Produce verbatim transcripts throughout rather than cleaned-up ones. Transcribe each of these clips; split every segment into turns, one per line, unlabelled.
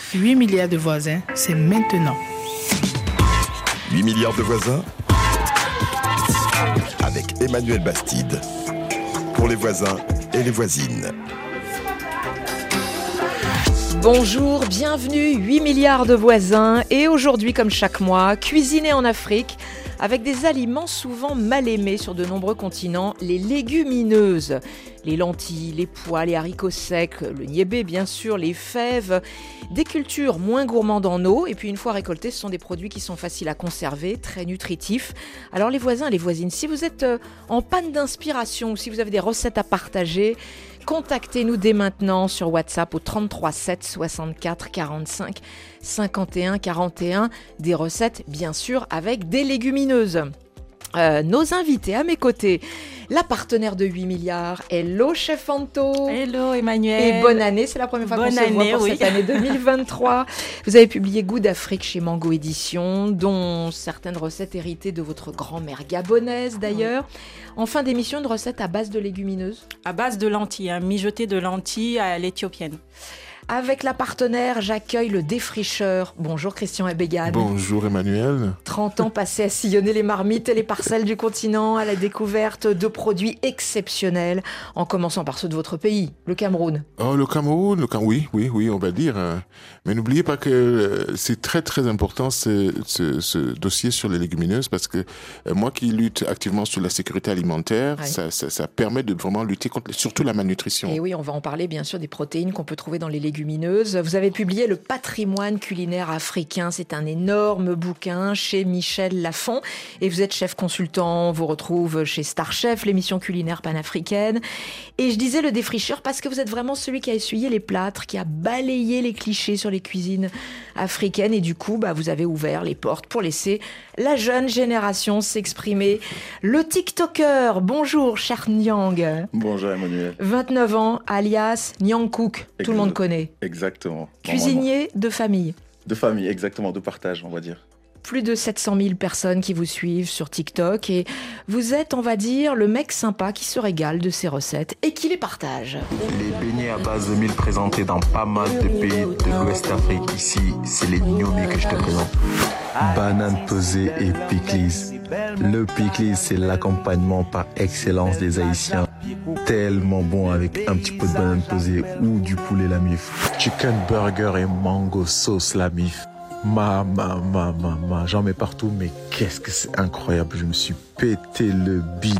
huit milliards de voisins, c'est maintenant.
huit milliards de voisins avec Emmanuel Bastide. Pour les voisins et les voisines.
Bonjour, bienvenue, huit milliards de voisins. Et aujourd'hui, comme chaque mois, cuisiner en Afrique avec des aliments souvent mal aimés sur de nombreux continents, les légumineuses. Les lentilles, les pois, les haricots secs, le niébé bien sûr, les fèves, des cultures moins gourmandes en eau. Et puis une fois récoltés, ce sont des produits qui sont faciles à conserver, très nutritifs. Alors les voisins et les voisines, si vous êtes en panne d'inspiration ou si vous avez des recettes à partager, contactez-nous dès maintenant sur WhatsApp au trente-trois sept soixante-quatre quarante-cinq cinquante et un quarante et un. Des recettes bien sûr avec des légumineuses. Euh, nos invités à mes côtés, la partenaire de huit milliards, hello Chef Anto.
Hello Emmanuel.
Et bonne année, c'est la première fois
bonne
qu'on se voit pour
oui.
cette année deux mille vingt-trois. Vous avez publié Goût d'Afrique chez Mango Édition, dont certaines recettes héritées de votre grand-mère gabonaise d'ailleurs. Oui. En fin d'émission, une recette à base de légumineuses.
À base de lentilles, hein, mijotée de lentilles à l'éthiopienne.
Avec la partenaire, j'accueille le défricheur. Bonjour Christian Abégane.
Bonjour Emmanuel.
trente ans passés à sillonner les marmites et les parcelles du continent, à la découverte de produits exceptionnels, en commençant par ceux de votre pays, le Cameroun.
Oh, le Cameroun, le Cam... oui, oui, oui, on va dire. Mais n'oubliez pas que c'est très, très important ce, ce, ce dossier sur les légumineuses, parce que moi qui lutte activement sur la sécurité alimentaire, ouais. ça, ça, ça permet de vraiment lutter contre surtout la malnutrition.
Et oui, on va en parler bien sûr des protéines qu'on peut trouver dans les légumineuses. Vous avez publié Le patrimoine culinaire africain. C'est un énorme bouquin chez Michel Lafon. Et vous êtes chef consultant. On vous retrouve chez Star Chef, l'émission culinaire panafricaine. Et je disais le défricheur parce que vous êtes vraiment celui qui a essuyé les plâtres, qui a balayé les clichés sur les cuisines africaines. Et du coup, bah, vous avez ouvert les portes pour laisser la jeune génération s'exprimer. Le TikToker, bonjour, cher Nyang.
Bonjour Emmanuel.
vingt-neuf ans, alias Nyang Cook. Exact. Tout le monde connaît.
Exactement.
Cuisinier de famille.
De famille, exactement, de partage, on va dire.
Plus de sept cent mille personnes qui vous suivent sur TikTok et vous êtes, on va dire, le mec sympa qui se régale de ses recettes et qui les partage.
Les beignets à base de mil présentés dans pas mal de pays de l'Ouest Afrique. Ici, c'est les gnocchis que je te présente. Banane pesée et pickles. Le pickles, c'est l'accompagnement par excellence des Haïtiens. Tellement bon avec un petit peu de banane pesée ou du poulet la mif. Chicken burger et mango sauce la mif. Ma, ma, ma, ma, ma, j'en mets partout, mais qu'est-ce que c'est incroyable, je me suis pété le bide.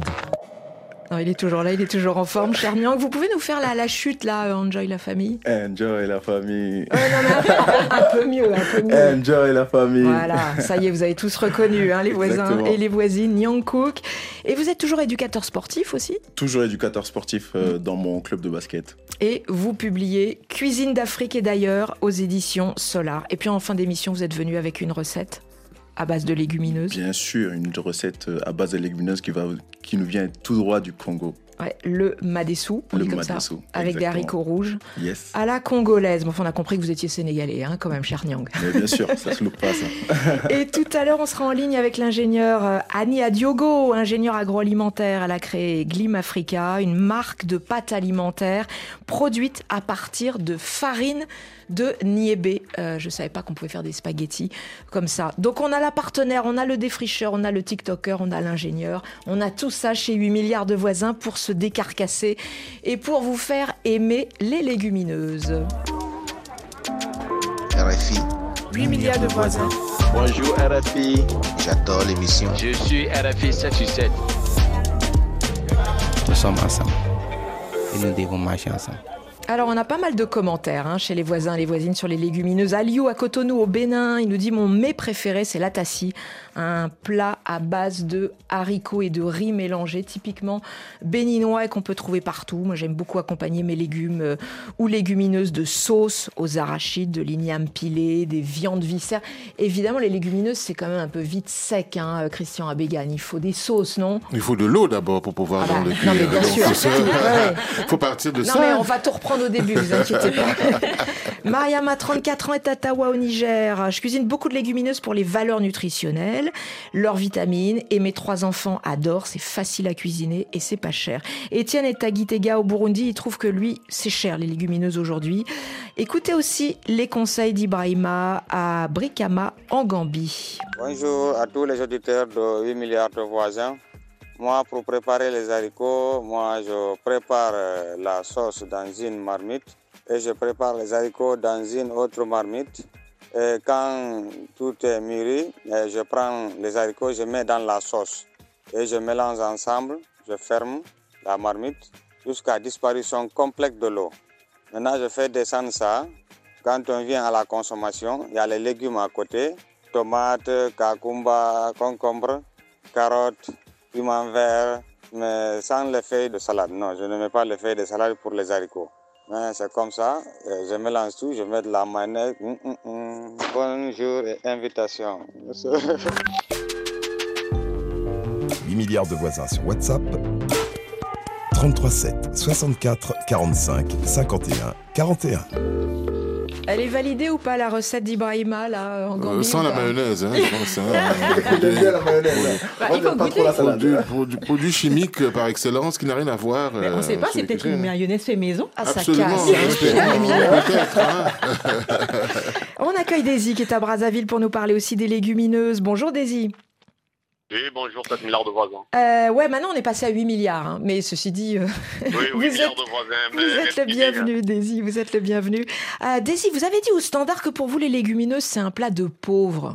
Non, il est toujours là, il est toujours en forme, cher Nyang. Vous pouvez nous faire la, la chute, là, Enjoy la famille?
Enjoy la famille.
Oh, non, mais un, un peu mieux, un peu mieux.
Enjoy la famille.
Voilà, ça y est, vous avez tous reconnu, hein, les voisins Exactement. Et les voisines, Nyang Cook. Et vous êtes toujours éducateur sportif aussi?
Toujours éducateur sportif euh, dans mon club de basket.
Et vous publiez Cuisine d'Afrique et d'ailleurs aux éditions Solar. Et puis en fin d'émission, vous êtes venu avec une recette à base de légumineuses.
Bien sûr, une recette à base de légumineuses qui, va, qui nous vient tout droit du Congo.
Ouais, le madessou, on
le
dit comme
madessou,
ça, avec des haricots rouges,
yes.
à la congolaise. Bon, enfin, on a compris que vous étiez sénégalais, hein, quand même, cher Nyang.
Mais bien sûr, ça se loupe pas, ça.
Et tout à l'heure, on sera en ligne avec l'ingénieur Annie Adiogo, ingénieur agroalimentaire. Elle a créé Glim Africa, une marque de pâtes alimentaires produite à partir de farine de niébé. Euh, je ne savais pas qu'on pouvait faire des spaghettis comme ça. Donc on a la partenaire, on a le défricheur, on a le TikToker, on a l'ingénieur. On a tout ça chez huit milliards de voisins pour se décarcasser et pour vous faire aimer les légumineuses.
R F I.
huit milliards de voisins.
Bonjour R F I. J'adore l'émission.
Je suis R F I sept sur sept.
Nous sommes ensemble et nous devons marcher ensemble.
Alors, on a pas mal de commentaires hein, chez les voisins et les voisines sur les légumineuses. Aliou à Cotonou, au Bénin, il nous dit « Mon mets préféré, c'est l'atassi, un plat à base de haricots et de riz mélangés, typiquement béninois et qu'on peut trouver partout. Moi, j'aime beaucoup accompagner mes légumes euh, ou légumineuses de sauce aux arachides, de l'igname pilé, des viandes viscères. Évidemment, les légumineuses, c'est quand même un peu vite sec, hein, Christian Abégane. Il faut des sauces, non?
Il faut de l'eau d'abord pour pouvoir
ah bah,
dans le cuire.
Non, mais bien
Donc,
sûr.
Il ouais. faut partir de
non,
ça.
Non, mais on va tout reprendre au début, vous inquiétez pas. Mariam a trente-quatre ans, est à Tawa au Niger. Je cuisine beaucoup de légumineuses pour les valeurs nutritionnelles, leurs vitamines, et mes trois enfants adorent. C'est facile à cuisiner et c'est pas cher. Étienne est à Gitega au Burundi. Il trouve que lui, c'est cher les légumineuses aujourd'hui. Écoutez aussi les conseils d'Ibrahima à Brikama en Gambie.
Bonjour à tous les auditeurs de huit milliards de voisins. Moi, pour préparer les haricots, moi, je prépare la sauce dans une marmite et je prépare les haricots dans une autre marmite. Et quand tout est mûri, je prends les haricots, je mets dans la sauce et je mélange ensemble, je ferme la marmite jusqu'à disparition complète de l'eau. Maintenant, je fais descendre ça. Quand on vient à la consommation, il y a les légumes à côté, tomates, cacumba, concombre, carottes, piment vert, mais sans les feuilles de salade. Non, je ne mets pas les feuilles de salade pour les haricots. Mais c'est comme ça, je mélange tout, je mets de la mayonnaise. Mmh, mmh, mmh. Bonjour et invitation.
huit milliards de voisins sur WhatsApp. trente-trois sept soixante-quatre quarante-cinq cinquante et un quarante et un.
Elle est validée ou pas la recette d'Ibrahima là en Gambie?
euh, Sans la mayonnaise, hein.
Il aime bien la mayonnaise.
Bah, il faut goûter.
La salade.
Du, pour, du produit chimique par excellence qui n'a rien à voir.
Mais on ne sait pas, c'est peut-être une mayonnaise fait maison.
Ah, ça
Absolument,
casse.
hein, peut-être. Hein.
On accueille Daisy qui est à Brazzaville pour nous parler aussi des légumineuses. Bonjour Daisy.
Oui, bonjour, sept milliards de voisins.
Euh, ouais, maintenant on est passé à huit milliards, hein, mais ceci dit, euh,
oui,
vous,
huit
êtes,
milliards de voisins,
vous êtes le bienvenu, Daisy, vous êtes le bienvenu. Euh, Daisy, vous avez dit au standard que pour vous les légumineuses, c'est un plat de pauvres.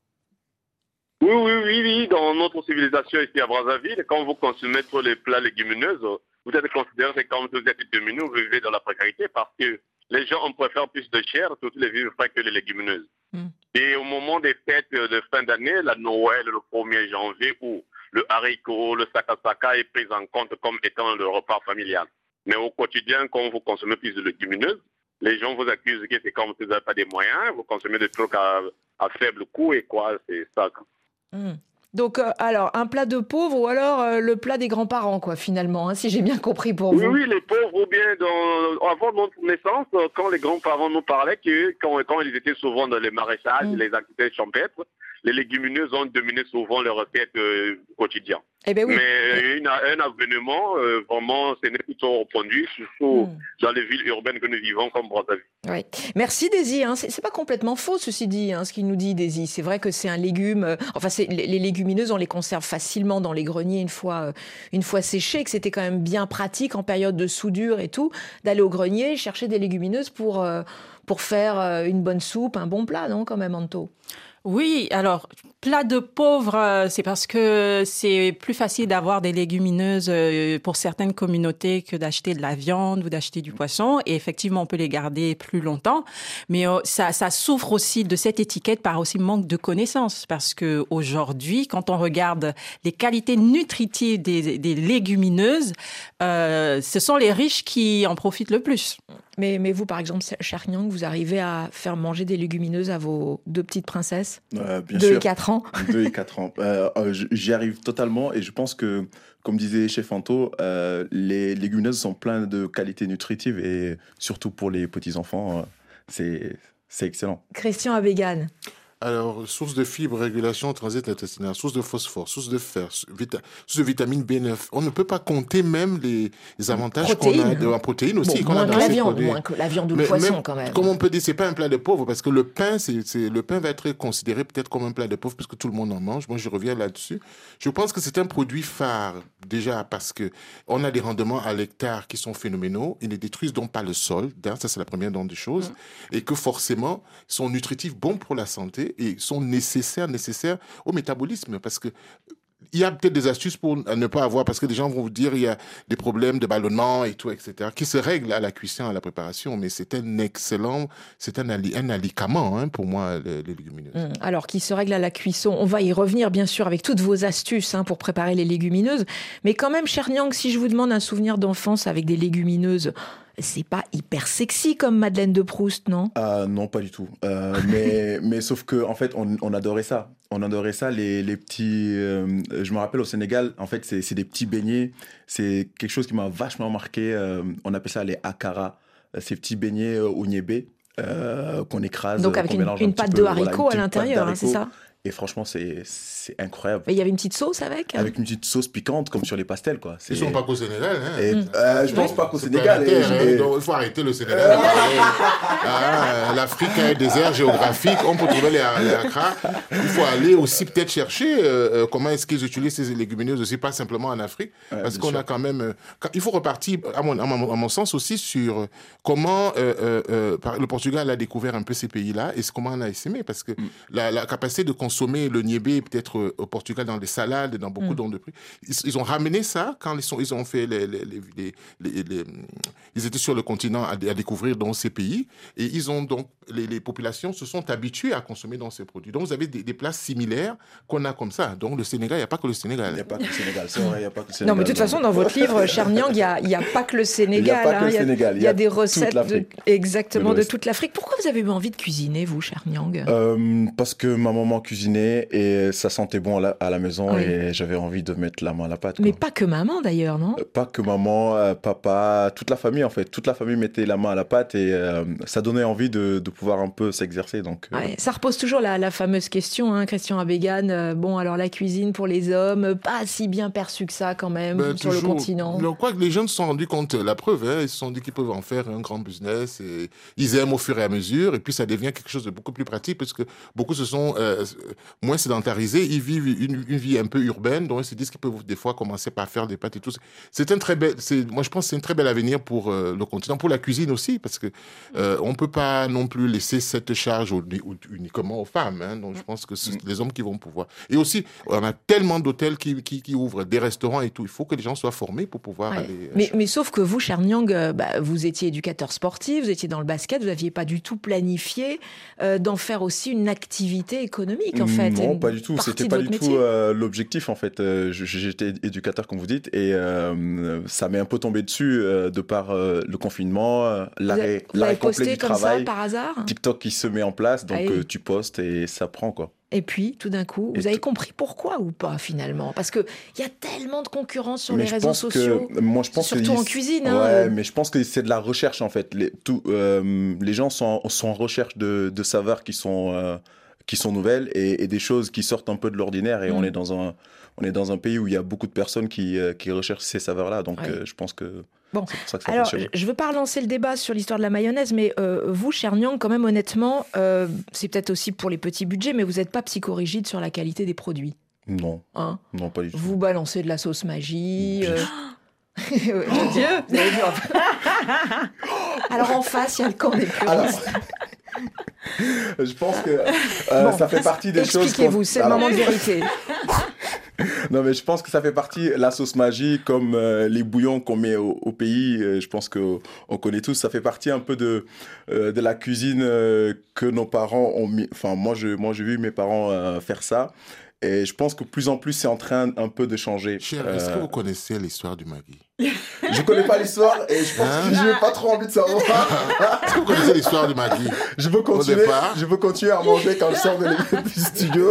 Oui, oui, oui, oui, dans notre civilisation ici à Brazzaville, quand vous consommez tous les plats légumineuses, vous êtes considéré comme vous êtes diminué, vous vivez dans la précarité parce que les gens, on préfère plus de chair, surtout les vivres frais que les légumineuses. Mm. Et au moment des fêtes de fin d'année, la Noël, le premier janvier, où le haricot, le sakasaka est pris en compte comme étant le repas familial. Mais au quotidien, quand vous consommez plus de légumineuses, les gens vous accusent que c'est comme si vous n'avez pas des moyens, vous consommez des trucs à, à faible coût et quoi, c'est ça.
Mm. Donc, euh, alors, un plat de pauvres ou alors euh, le plat des grands-parents, quoi, finalement, hein, si j'ai bien compris pour
oui,
vous.
Oui, les pauvres, ou bien dans, avant notre naissance, quand les grands-parents nous parlaient, que quand, quand ils étaient souvent dans les maraîchages, mmh. les activités champêtres, les légumineuses ont dominé souvent les recettes euh, quotidiennes.
Eh ben oui.
Mais une, un avènement, euh, vraiment, c'est plutôt répandu, surtout mmh. dans les villes urbaines que nous vivons comme Brazzaville.
Oui. Merci Daisy. Hein. C'est, c'est pas complètement faux, ceci dit, hein, ce qu'il nous dit Daisy. C'est vrai que c'est un légume. Euh, enfin, c'est, les, les légumineuses, on les conserve facilement dans les greniers une fois, euh, une fois séchées, que c'était quand même bien pratique en période de soudure et tout, d'aller au grenier chercher des légumineuses pour, euh, pour faire euh, une bonne soupe, un bon plat, non, quand même, Anto?
Oui, alors, plat de pauvres, c'est parce que c'est plus facile d'avoir des légumineuses pour certaines communautés que d'acheter de la viande ou d'acheter du poisson. Et effectivement, on peut les garder plus longtemps. Mais ça, ça souffre aussi de cette étiquette par aussi manque de connaissances. Parce que aujourd'hui, quand on regarde les qualités nutritives des, des légumineuses, euh, ce sont les riches qui en profitent le plus.
Mais, mais vous, par exemple, cher Nyang, vous arrivez à faire manger des légumineuses à vos deux petites princesses
euh, bien
deux
sûr.
et quatre ans.
deux et quatre ans. Euh, euh, j'y arrive totalement et je pense que, comme disait Chef Anto, euh, les légumineuses sont pleines de qualités nutritives et surtout pour les petits-enfants, euh, c'est, c'est excellent.
Christian Abégan.
Alors, source de fibres, régulation, transit intestinal, source de phosphore, source de fer, vita, source de vitamine B neuf. On ne peut pas compter même les, les avantages
protéines.
qu'on a de la protéine aussi.
Bon,
qu'on
moins
a
que
dans
la
ces
viande,
produits.
moins que la viande ou
Mais
le poisson
même,
quand même.
Comme on peut dire, c'est pas un plat de pauvre parce que le pain, c'est, c'est le pain va être considéré peut-être comme un plat de pauvre puisque tout le monde en mange. Moi, je reviens là-dessus. Je pense que c'est un produit phare déjà parce que on a des rendements à l'hectare qui sont phénoménaux. Ils ne détruisent donc pas le sol. Ça, c'est la première des choses. Mmh. Et que forcément, ils sont nutritifs, bons pour la santé et sont nécessaires nécessaire, nécessaire au métabolisme parce que il y a peut-être des astuces pour ne pas avoir, parce que des gens vont vous dire il y a des problèmes de ballonnement et tout, et cetera, qui se règlent à la cuisson, à la préparation, mais c'est un excellent, c'est un, ali, un alicament hein, pour moi, les, les légumineuses.
Mmh. Alors, qui se règle à la cuisson, on va y revenir bien sûr avec toutes vos astuces hein, pour préparer les légumineuses, mais quand même, cher Nyang, si je vous demande un souvenir d'enfance avec des légumineuses, c'est pas hyper sexy comme Madeleine de Proust, non ?
euh, Non, pas du tout. Euh, mais, mais sauf que en fait, on, on adorait ça. On adorait ça, les, les petits... Euh, je me rappelle au Sénégal, en fait, c'est, c'est des petits beignets. C'est quelque chose qui m'a vachement marqué. Euh, on appelle ça les akara, ces petits beignets euh, au niébé. euh, qu'on écrase.
Donc avec
qu'on
une, une pâte peu, de haricots voilà, à l'intérieur, hein, c'est ça?
Et franchement, c'est, c'est incroyable.
Et il y avait une petite sauce avec hein?
Avec une petite sauce piquante, comme sur les pastels, quoi.
C'est... Ils ne sont pas qu'au Sénégal. Hein.
Et, mmh. euh, je ne pense ouais. pas qu'au
c'est
Sénégal.
Et, hein,
et...
Donc, il faut arrêter le Sénégal. ah, L'Afrique a un désert géographique. On peut trouver les, les Accra. Il faut aller aussi peut-être chercher euh, comment est-ce qu'ils utilisent ces légumineuses aussi, pas simplement en Afrique. Ouais, parce qu'on sûr. a quand même... Euh, il faut repartir, à mon, à mon, à mon sens aussi, sur comment euh, euh, le Portugal a découvert un peu ces pays-là et comment on a essaimé. Parce que mmh. la, la capacité de consommer le niébé peut-être au Portugal dans des salades, dans beaucoup mmh. d'ondes de prix. Ils, ils ont ramené ça quand ils, sont, ils ont fait les, les, les, les, les, les... Ils étaient sur le continent à, à découvrir dans ces pays et ils ont donc... Les, les populations se sont habituées à consommer dans ces produits. Donc vous avez des, des plats similaires qu'on a comme ça. Donc le Sénégal, il n'y a pas que le Sénégal.
Il n'y a pas que le Sénégal, c'est vrai, il n'y a pas que le Sénégal.
Non, mais de toute façon, dans votre livre, cher Nyang, il n'y a, a pas que le Sénégal. Il n'y a
pas que le Sénégal.
Il y a, y a des recettes de, exactement de toute l'Afrique. Pourquoi vous avez eu envie de cuisiner, vous, cher Nyang
euh, Parce que ma maman cuisinait et ça sentait bon à la, à la maison oui. et j'avais envie de mettre la main à la pâte. Quoi.
Mais pas que maman d'ailleurs, non?
euh, Pas que maman, euh, papa, toute la famille en fait. Toute la famille mettait la main à la pâte et euh, ça donnait envie de, de pouvoir un peu s'exercer. Donc, euh...
ouais, ça repose toujours la, la fameuse question, hein, Christian Abégane. Euh, bon, alors la cuisine pour les hommes, pas si bien perçue que ça quand même ben, sur toujours, le continent.
Je crois que les jeunes se sont rendus compte, la preuve, hein, ils se sont dit qu'ils peuvent en faire un grand business. Et ils aiment au fur et à mesure et puis ça devient quelque chose de beaucoup plus pratique parce que beaucoup se sont euh, moins sédentarisés, ils vivent une, une vie un peu urbaine, donc ils se disent qu'ils peuvent des fois commencer par faire des pâtes et tout. C'est un très bel, c'est, moi je pense que c'est un très bel avenir pour euh, le continent, pour la cuisine aussi, parce que euh, on peut pas non plus laisser cette charge uniquement aux femmes. Hein. Donc, je pense que c'est les hommes qui vont pouvoir. Et aussi, on a tellement d'hôtels qui, qui, qui ouvrent, des restaurants et tout. Il faut que les gens soient formés pour pouvoir ouais. aller...
Mais, mais sauf que vous, cher Nyang, euh, bah, vous étiez éducateur sportif, vous étiez dans le basket, vous n'aviez pas du tout planifié euh, d'en faire aussi une activité économique, en fait.
Non, pas du tout. C'était pas du métier. tout euh, l'objectif, en fait. Euh, j'étais éducateur, comme vous dites, et euh, ça m'est un peu tombé dessus euh, de par euh, le confinement, euh, l'arrêt, l'arrêt complet du
comme
travail.
Ça, par hasard
TikTok qui se met en place, donc euh, tu postes et ça prend, quoi.
Et puis, tout d'un coup, vous et avez t- compris pourquoi ou pas, finalement? Parce qu'il y a tellement de concurrence sur
mais
les réseaux sociaux,
que, moi, je pense
surtout
que
en cuisine.
Ouais,
hein.
mais je pense que c'est de la recherche, en fait. Les, tout, euh, les gens sont, sont en recherche de, de saveurs qui sont, euh, qui sont nouvelles et, et des choses qui sortent un peu de l'ordinaire. Et mmh. on, est dans un, on est dans un pays où il y a beaucoup de personnes qui, euh, qui recherchent ces saveurs-là. Donc, ouais. euh, je pense que...
Bon,
c'est pour ça que ça
alors
fonctionne.
Je ne veux pas relancer le débat sur l'histoire de la mayonnaise, mais euh, vous, cher Nyang, quand même honnêtement, euh, c'est peut-être aussi pour les petits budgets, mais vous n'êtes pas psychorigide sur la qualité des produits.
Non,
hein
non, pas du tout.
Vous balancez de la sauce Maggi. Euh... Mon Dieu, vous avez vu un peu. Alors en face, il y a le camp des puristes.
Je pense que euh, bon, ça fait partie des
expliquez-vous,
choses. Expliquez-vous,
c'est le moment de vérité.
Non, mais je pense que ça fait partie, la sauce Maggi, comme euh, les bouillons qu'on met au, au pays, euh, je pense qu'on connaît tous, ça fait partie un peu de, euh, de la cuisine euh, que nos parents ont mis. Enfin, moi, je, moi, j'ai vu mes parents euh, faire ça. Et je pense que plus en plus, c'est en train un peu de changer.
Cher, euh... est-ce que vous connaissez l'histoire du Maggi?
Je connais pas l'histoire et je pense hein? que je n'ai pas trop envie de savoir.
Est-ce que vous connaissez l'histoire du Maggi?
Je veux continuer, je veux continuer à manger quand je sors de du studio.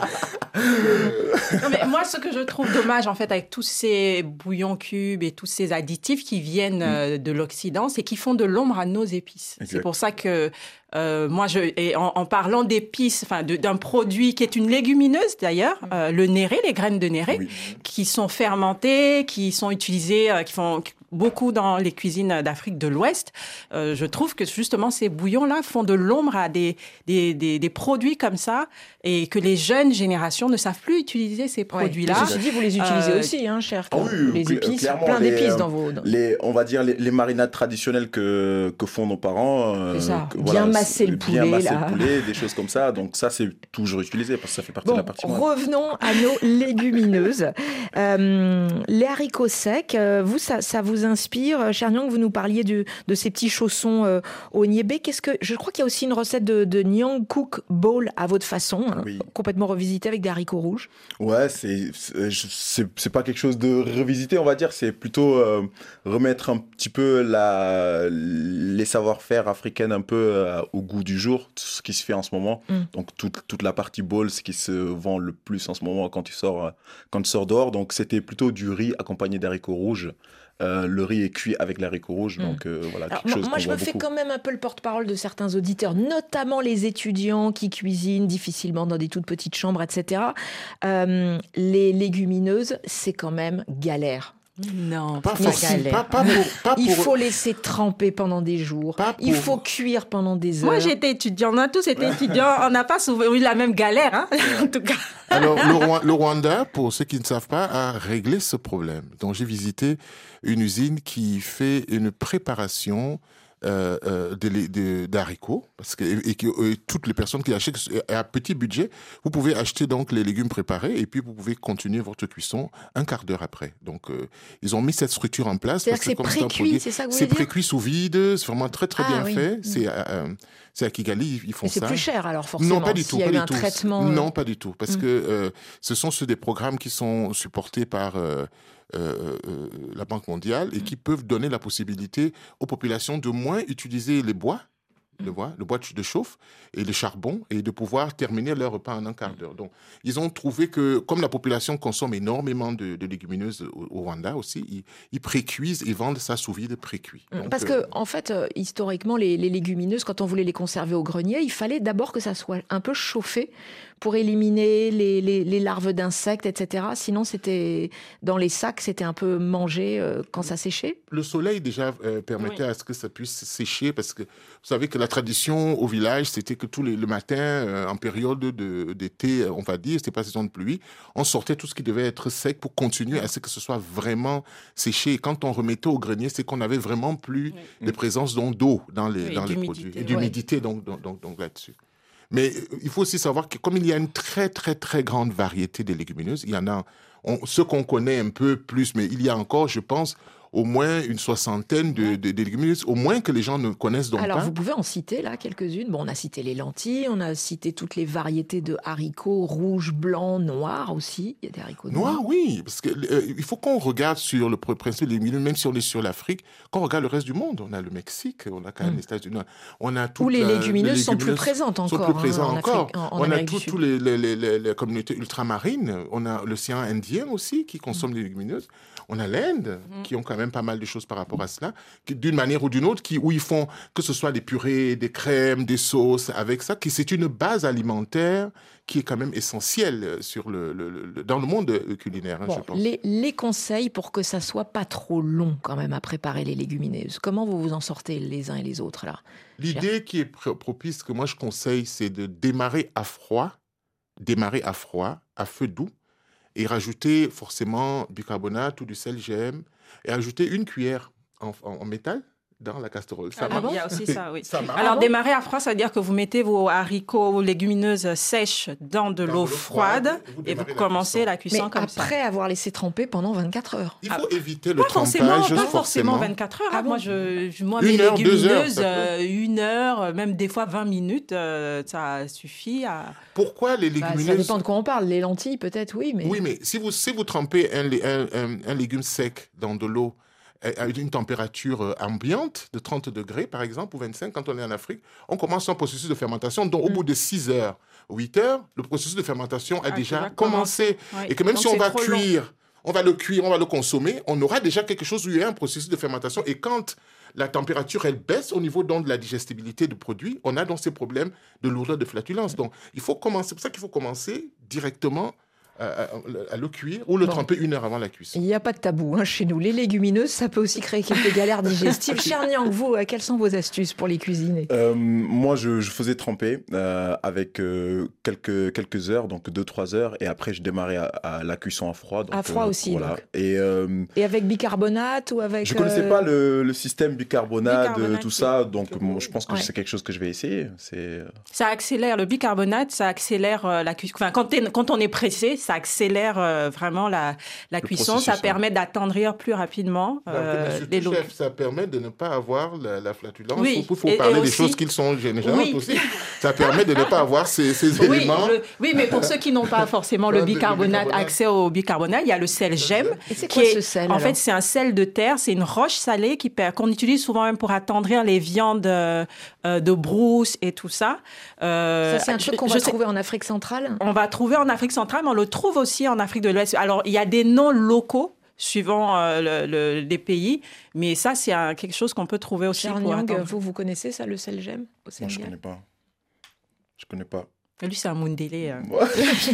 Non, mais moi, ce que je trouve dommage, en fait, avec tous ces bouillons cubes et tous ces additifs qui viennent euh, de l'Occident, c'est qu'ils font de l'ombre à nos épices. Exact. C'est pour ça que euh, moi, je, et en, en parlant d'épices, enfin, d'un produit qui est une légumineuse d'ailleurs, euh, le néré, les graines de néré, oui. qui sont fermentées, qui sont utilisées, euh, qui font beaucoup dans les cuisines d'Afrique de l'Ouest. Euh, je trouve que justement ces bouillons-là font de l'ombre à des, des, des, des produits comme ça et que les jeunes générations ne savent plus utiliser ces produits-là.
Ouais. Ceci dit, vous les utilisez euh, aussi, hein, cher.
Ah oui,
les épices, plein
les,
d'épices dans vos... Dans...
Les, on va dire les, les marinades traditionnelles que, que font nos parents. Euh,
c'est ça,
que,
bien
voilà,
masser le poulet.
Bien masser
là.
le poulet, des choses comme ça. Donc ça, c'est toujours utilisé parce que ça fait partie
bon,
de la partie.
Revenons à nos légumineuses. Euh, les haricots secs, euh, vous, ça, ça vous inspire? Cher Nyang, vous nous parliez du, de ces petits chaussons euh, au niébé. Qu'est-ce que, je crois qu'il y a aussi une recette de, de Nyang Cook Bowl à votre façon, hein, oui. complètement revisitée avec des haricots rouges.
Ouais, c'est, c'est, c'est pas quelque chose de revisité, on va dire. C'est plutôt euh, remettre un petit peu la, les savoir-faire africaines un peu euh, au goût du jour, ce qui se fait en ce moment. Mm. Donc toute, toute la partie bowl, ce qui se vend le plus en ce moment quand tu sors, quand tu sors dehors. Donc c'était plutôt du riz accompagné d'haricots rouges. Euh, le riz est cuit avec l'haricot rouge, mmh. donc euh, voilà,
Alors,
quelque chose
moi,
qu'on
je
voit
me fais
beaucoup.
quand même un peu le porte-parole de certains auditeurs, notamment les étudiants qui cuisinent difficilement dans des toutes petites chambres, et cetera. Euh, les légumineuses, c'est quand même galère.
Non,
pas
mais
facile. Pas, pas pour, pas
il
pour...
faut laisser tremper pendant des jours.
Pour...
Il faut cuire pendant des heures.
Moi, j'étais étudiant. On a tous été étudiants. On n'a pas souvent eu la même galère, hein, en tout cas.
Alors, le, le Rwanda, pour ceux qui ne savent pas, a réglé ce problème. Donc, j'ai visité une usine qui fait une préparation Euh, euh, de, de, d'haricots, parce que et, et, et toutes les personnes qui achètent à petit budget, vous pouvez acheter donc les légumes préparés et puis vous pouvez continuer votre cuisson un quart d'heure après. Donc euh, ils ont mis cette structure en place.
C'est-à-dire que c'est pré-cuit, c'est ça que vous voulez dire ?
C'est pré-cuit sous vide, c'est vraiment très très
ah,
bien
oui.
fait.
Mmh.
C'est, euh, c'est à Kigali, ils font
et c'est
ça.
C'est plus cher alors forcément.
Non, pas du tout.
S'il y a
pas
eu
du
un
tout.
traitement.
Non, pas du tout, parce
mmh.
que euh, ce sont ceux des programmes qui sont supportés par euh, Euh, euh, la Banque mondiale et qui peuvent donner la possibilité aux populations de moins utiliser les bois, le bois, le bois de chauffe et le charbon et de pouvoir terminer leur repas en un quart d'heure. Donc, ils ont trouvé que comme la population consomme énormément de, de légumineuses au, au Rwanda aussi, ils, ils pré-cuisent et vendent ça sous vide pré-cuit. Donc,
Parce
euh,
que, en fait, euh, historiquement, les, les légumineuses, quand on voulait les conserver au grenier, il fallait d'abord que ça soit un peu chauffé pour éliminer les, les, les larves d'insectes, et cetera. Sinon, c'était dans les sacs, c'était un peu mangé euh, quand ça séchait.
Le soleil déjà euh, permettait oui. à ce que ça puisse sécher, parce que vous savez que la tradition au village, c'était que tous les le matin, euh, en période de, d'été, on va dire, c'était pas saison de pluie, on sortait tout ce qui devait être sec pour continuer à ce que ce soit vraiment séché. Et quand on remettait au grenier, c'est qu'on avait vraiment plus oui. de présence donc, d'eau dans les, oui, dans les produits et d'humidité oui. donc, donc, donc, donc là-dessus. Mais il faut aussi savoir que comme il y a une très, très, très grande variété de légumineuses, il y en a, on, ceux qu'on connaît un peu plus, mais il y a encore, je pense, au moins une soixantaine de, de, de légumineuses, au moins que les gens ne connaissent donc
Alors,
pas.
vous pouvez en citer, là, quelques-unes. Bon, on a cité les lentilles, on a cité toutes les variétés de haricots, rouges, blancs, noirs aussi. Il y a des haricots noirs.
Noirs, oui, parce que euh, il faut qu'on regarde sur le principe des légumineuses, même si on est sur l'Afrique, qu'on regarde le reste du monde. On a le Mexique, on a quand même mmh. les États-Unis, on a tout.
Où les légumineuses, les légumineuses sont plus présentes encore.
Sont plus présentes
hein, en
encore.
Afrique, en, en
on
Amérique
a toutes les, les, les, les, les communautés ultramarines. On a l'océan Indien aussi qui consomme mmh. des légumineuses. On a l'Inde mmh. qui ont quand même pas mal de choses par rapport à cela, d'une manière ou d'une autre, qui, où ils font que ce soit des purées, des crèmes, des sauces, avec ça, qui c'est une base alimentaire qui est quand même essentielle sur le, le, le, dans le monde culinaire, hein,
bon,
je pense.
Les, les conseils pour que ça soit pas trop long quand même à préparer les légumineuses. Comment vous vous en sortez les uns et les autres là ?
L'idée qui est propice, que moi je conseille, c'est de démarrer à froid, démarrer à froid, à feu doux, et rajouter forcément bicarbonate ou du sel G M, et ajouter une cuillère en, en, en métal dans la casserole. Ça
ah
marche.
Il y a aussi ça, oui.
Ça
Alors, ah démarrer à froid, ça veut dire que vous mettez vos haricots, vos légumineuses sèches dans de dans l'eau froide, froide vous et vous commencez la cuisson, la cuisson
Mais
comme ça.
après avoir laissé tremper pendant vingt-quatre heures.
Il faut
ah,
éviter le
pas
trempage.
Forcément, pas
forcément.
forcément vingt-quatre heures. Ah bon moi, je, moi,
une
mes
heure,
légumineuses,
deux heures,
euh, une heure, même des fois vingt minutes, euh, ça suffit à...
Pourquoi les légumineuses...
Bah, ça dépend de quoi on parle. Les lentilles, peut-être, oui, mais...
Oui, mais si vous, si vous trempez un, un, un, un légume sec dans de l'eau, à une température ambiante de trente degrés, par exemple, ou vingt-cinq, quand on est en Afrique, on commence un processus de fermentation. Donc, au mm. bout de six heures, huit heures, le processus de fermentation a ah, déjà commencé. Oui. Et que même donc, si on va cuire, long. on va le cuire, on va le consommer, on aura déjà quelque chose où il y a un processus de fermentation. Et quand la température, elle baisse au niveau donc, de la digestibilité du produit, on a donc ces problèmes de lourdeur, de flatulence. Donc, il faut commencer, c'est pour ça qu'il faut commencer directement À, à, à le cuire ou le bon. tremper une heure avant la cuisson.
Il n'y a pas de tabou hein, chez nous. Les légumineuses, ça peut aussi créer quelques galères digestives. Cher Niang, vous, quelles sont vos astuces pour les cuisiner ?
euh, Moi, je, je faisais tremper euh, avec euh, quelques, quelques heures, donc deux trois heures, et après, je démarrais à, à la cuisson à froid. Donc,
à froid
euh,
aussi,
voilà.
donc.
Et, euh,
et avec bicarbonate ou avec...
Je ne connaissais euh... pas le, le système bicarbonate,
bicarbonate
tout ça, donc bon, je pense que ouais. c'est quelque chose que je vais essayer. C'est...
Ça accélère, le bicarbonate, ça accélère euh, la cuisson. Enfin, quand, quand on est pressé, ça accélère euh, vraiment la, la cuisson, ça permet d'attendrir plus rapidement
euh, les lots. Chef, ça permet de ne pas avoir la, la flatulence.
Oui.
Il faut et, parler et des aussi, choses qui sont généralement oui. aussi. Ça permet de ne pas avoir ces, ces
oui,
éléments.
Le, oui, mais pour ceux qui n'ont pas forcément le bicarbonate, bicarbonate, accès au bicarbonate, il y a le sel G E M.
Et c'est quoi
qui
ce sel
En
alors
fait, c'est un sel de terre, c'est une roche salée qui, qu'on utilise souvent même pour attendrir les viandes euh, de brousse et tout ça.
Euh, ça, c'est un truc qu'on va sais, trouver en Afrique centrale ?
On va trouver en Afrique centrale, mais on le trouve aussi en Afrique de l'Ouest. Alors, il y a des noms locaux suivant euh, le, le, les pays. Mais ça, c'est un, quelque chose qu'on peut trouver aussi.
Charniang, vous, vous connaissez ça, le selgem au Sénégal?
Non, je ne connais pas. Je ne connais pas.
Lui, c'est un Mundélé. Hein.
Bon,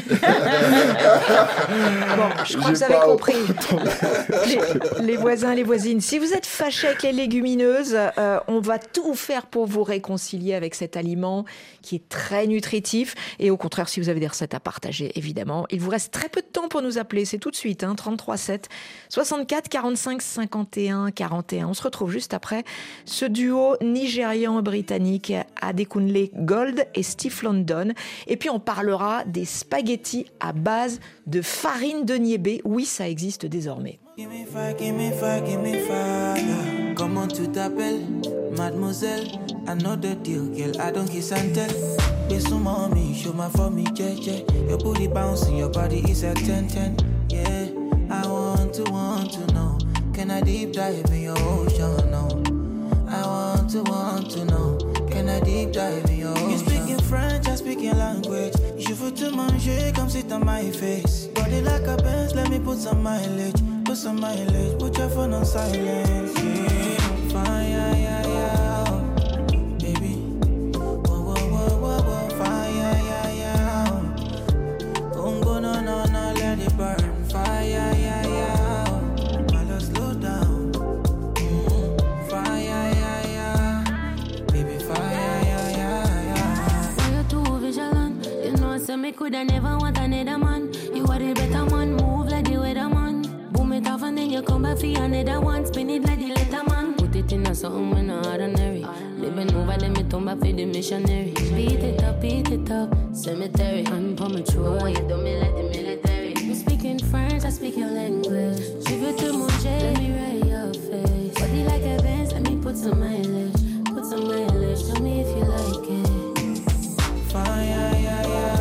je crois que vous avez compris. les, les voisins, les voisines, si vous êtes fâchés avec les légumineuses, euh, on va tout faire pour vous réconcilier avec cet aliment qui est très nutritif. Et au contraire, si vous avez des recettes à partager, évidemment, il vous reste très peu de temps pour nous appeler. C'est tout de suite, hein, trente-trois sept, soixante-quatre, quarante-cinq, cinquante et un, quarante et un. On se retrouve juste après ce duo nigérian-britannique Adekunle Gold et Steve London. Et puis on parlera des spaghettis à base de farine de niébé. Oui, ça existe désormais.
Give me fire, give me fire, give me fire. Comment tu t'appelles, mademoiselle? I know the deal, girl, I don't kiss and tell. Be some mommy, show my for me, yeah, yeah. Your booty bouncing, your body is a ten ten. Yeah, I want to, want to know. Can I deep dive in your ocean? No. I want to, want to know. Can I deep dive in your ocean? You speaking French, I speak your language. Je veux te manger, come sit on my face. Body like a Benz, let me put some mileage. Put some mileage, put your phone on silence. Yeah, fine, yeah, yeah, yeah. Baby, whoa, whoa, whoa, whoa, whoa. Fine, yeah, yeah, yeah. Don't go, no, no, no, let it burn. Fire, yeah, yeah, yeah. My love, slow down. Mm-hmm. Fire, yeah, yeah, yeah. Baby, fire, yeah, yeah, yeah.
Why you too vigilant? You know, so me coulda never want another man. You are the better man, move like the weather man. It off and then you come back for another one. Spin it like the letter man. Put it in a something when not ordinary. Living over them, it come back for the missionary. Beat it up, beat it up. Cemetery, I'm for my true. Why you do me like the military? You speak in French, I speak your language. Je veux te manger, let me write your face. Body like a Benz, let me put some mileage. Put some mileage, tell me if you like it.
Fire, yeah, yeah, yeah.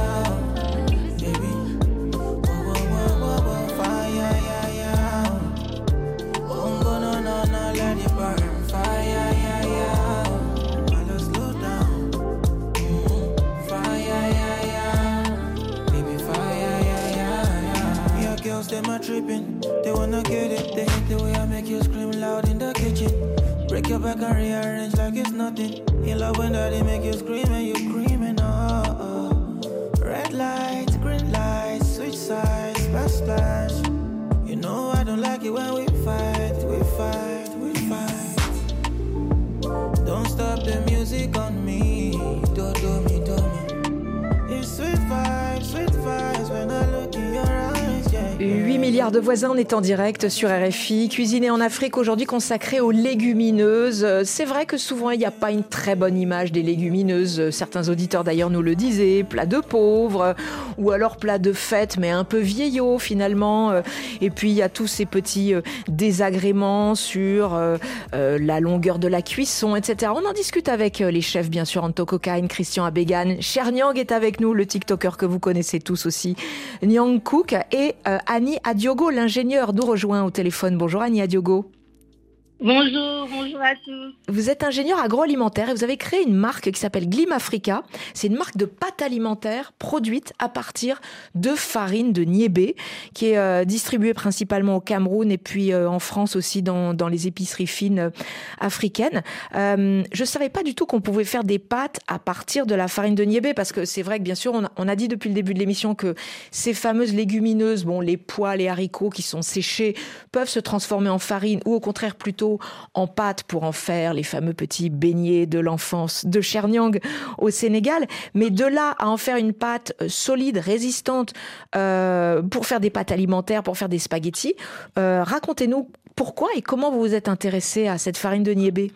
Them are tripping, they wanna get it. They hate the way I make you scream loud in the kitchen. Break your back and rearrange like it's nothing. You love when daddy make you scream and you screaming. Oh, oh. Red lights, green lights, switch sides, splash, splash. You know I don't like it when we fight, we fight, we fight. Don't stop the music on me, do do me, do me. It's sweet vibes, sweet vibes when I look in your eyes.
huit milliards de voisins, on est en direct sur R F I. Cuisiner en Afrique, aujourd'hui consacré aux légumineuses. C'est vrai que souvent, il n'y a pas une très bonne image des légumineuses. Certains auditeurs d'ailleurs nous le disaient. Plat de pauvres ou alors plat de fête, mais un peu vieillot finalement. Et puis, il y a tous ces petits désagréments sur la longueur de la cuisson, et cetera. On en discute avec les chefs, bien sûr, Anto Kokain, Christian Abégan. Charniang est avec nous, le TikToker que vous connaissez tous aussi, Nyang Cook, et euh, Annie Adiogo, l'ingénieur, nous rejoint au téléphone. Bonjour Annie Adiogo.
Bonjour, bonjour à tous.
Vous êtes ingénieur agroalimentaire et vous avez créé une marque qui s'appelle Glim Africa. C'est une marque de pâtes alimentaires produite à partir de farine de niébé qui est euh, distribuée principalement au Cameroun et puis euh, en France aussi dans, dans les épiceries fines euh, africaines. Euh, je ne savais pas du tout qu'on pouvait faire des pâtes à partir de la farine de niébé parce que c'est vrai que bien sûr on a, on a dit depuis le début de l'émission que ces fameuses légumineuses, bon, les pois, les haricots qui sont séchés peuvent se transformer en farine ou au contraire plutôt en pâte pour en faire les fameux petits beignets de l'enfance de Charniang au Sénégal. Mais de là à en faire une pâte solide, résistante euh, pour faire des pâtes alimentaires, pour faire des spaghettis, euh, racontez-nous pourquoi et comment vous vous êtes intéressé à cette farine de niébé.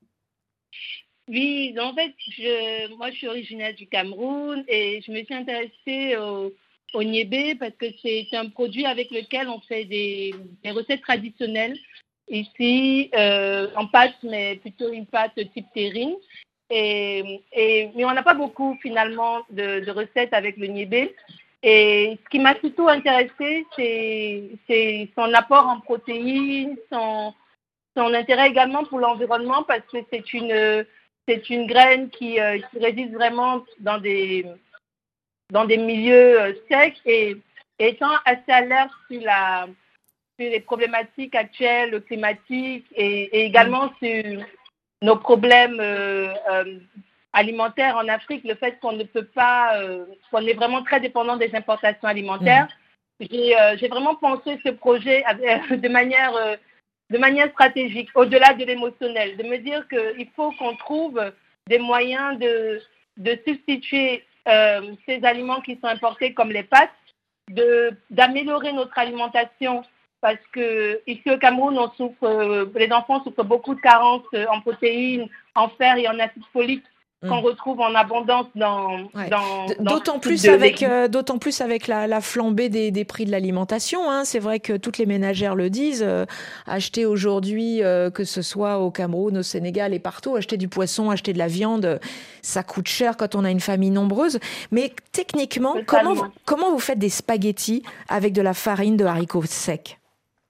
Oui, en fait, je, moi je suis originaire du Cameroun et je me suis intéressée au, au niébé parce que c'est un produit avec lequel on fait des, des recettes traditionnelles. Ici, euh, en pâte, mais plutôt une pâte type terrine. Et, et, mais on n'a pas beaucoup, finalement, de, de recettes avec le niébé. Et ce qui m'a plutôt intéressée, c'est, c'est son apport en protéines, son, son intérêt également pour l'environnement, parce que c'est une, c'est une graine qui, euh, qui résiste vraiment dans des, dans des milieux euh, secs. Et, et étant assez alerte sur la... sur les problématiques actuelles climatiques et, et également sur nos problèmes euh, euh, alimentaires en Afrique, le fait qu'on ne peut pas, euh, qu'on est vraiment très dépendant des importations alimentaires. Mmh. J'ai, euh, j'ai vraiment pensé ce projet avec, de manière, euh, de manière stratégique, au-delà de l'émotionnel, de me dire qu'il faut qu'on trouve des moyens de, de substituer euh, ces aliments qui sont importés comme les pâtes, de, d'améliorer notre alimentation parce que ici au Cameroun, on souffre, euh, les enfants souffrent beaucoup de carences en protéines, en fer et en acide folique mmh. qu'on retrouve en abondance dans.
Ouais.
dans, dans
d'autant, plus avec, euh, d'autant plus avec la, la flambée des, des prix de l'alimentation. Hein. C'est vrai que toutes les ménagères le disent. Euh, acheter aujourd'hui, euh, que ce soit au Cameroun, au Sénégal et partout, acheter du poisson, acheter de la viande, ça coûte cher quand on a une famille nombreuse. Mais techniquement, comment vous, comment vous faites des spaghettis avec de la farine de haricots secs?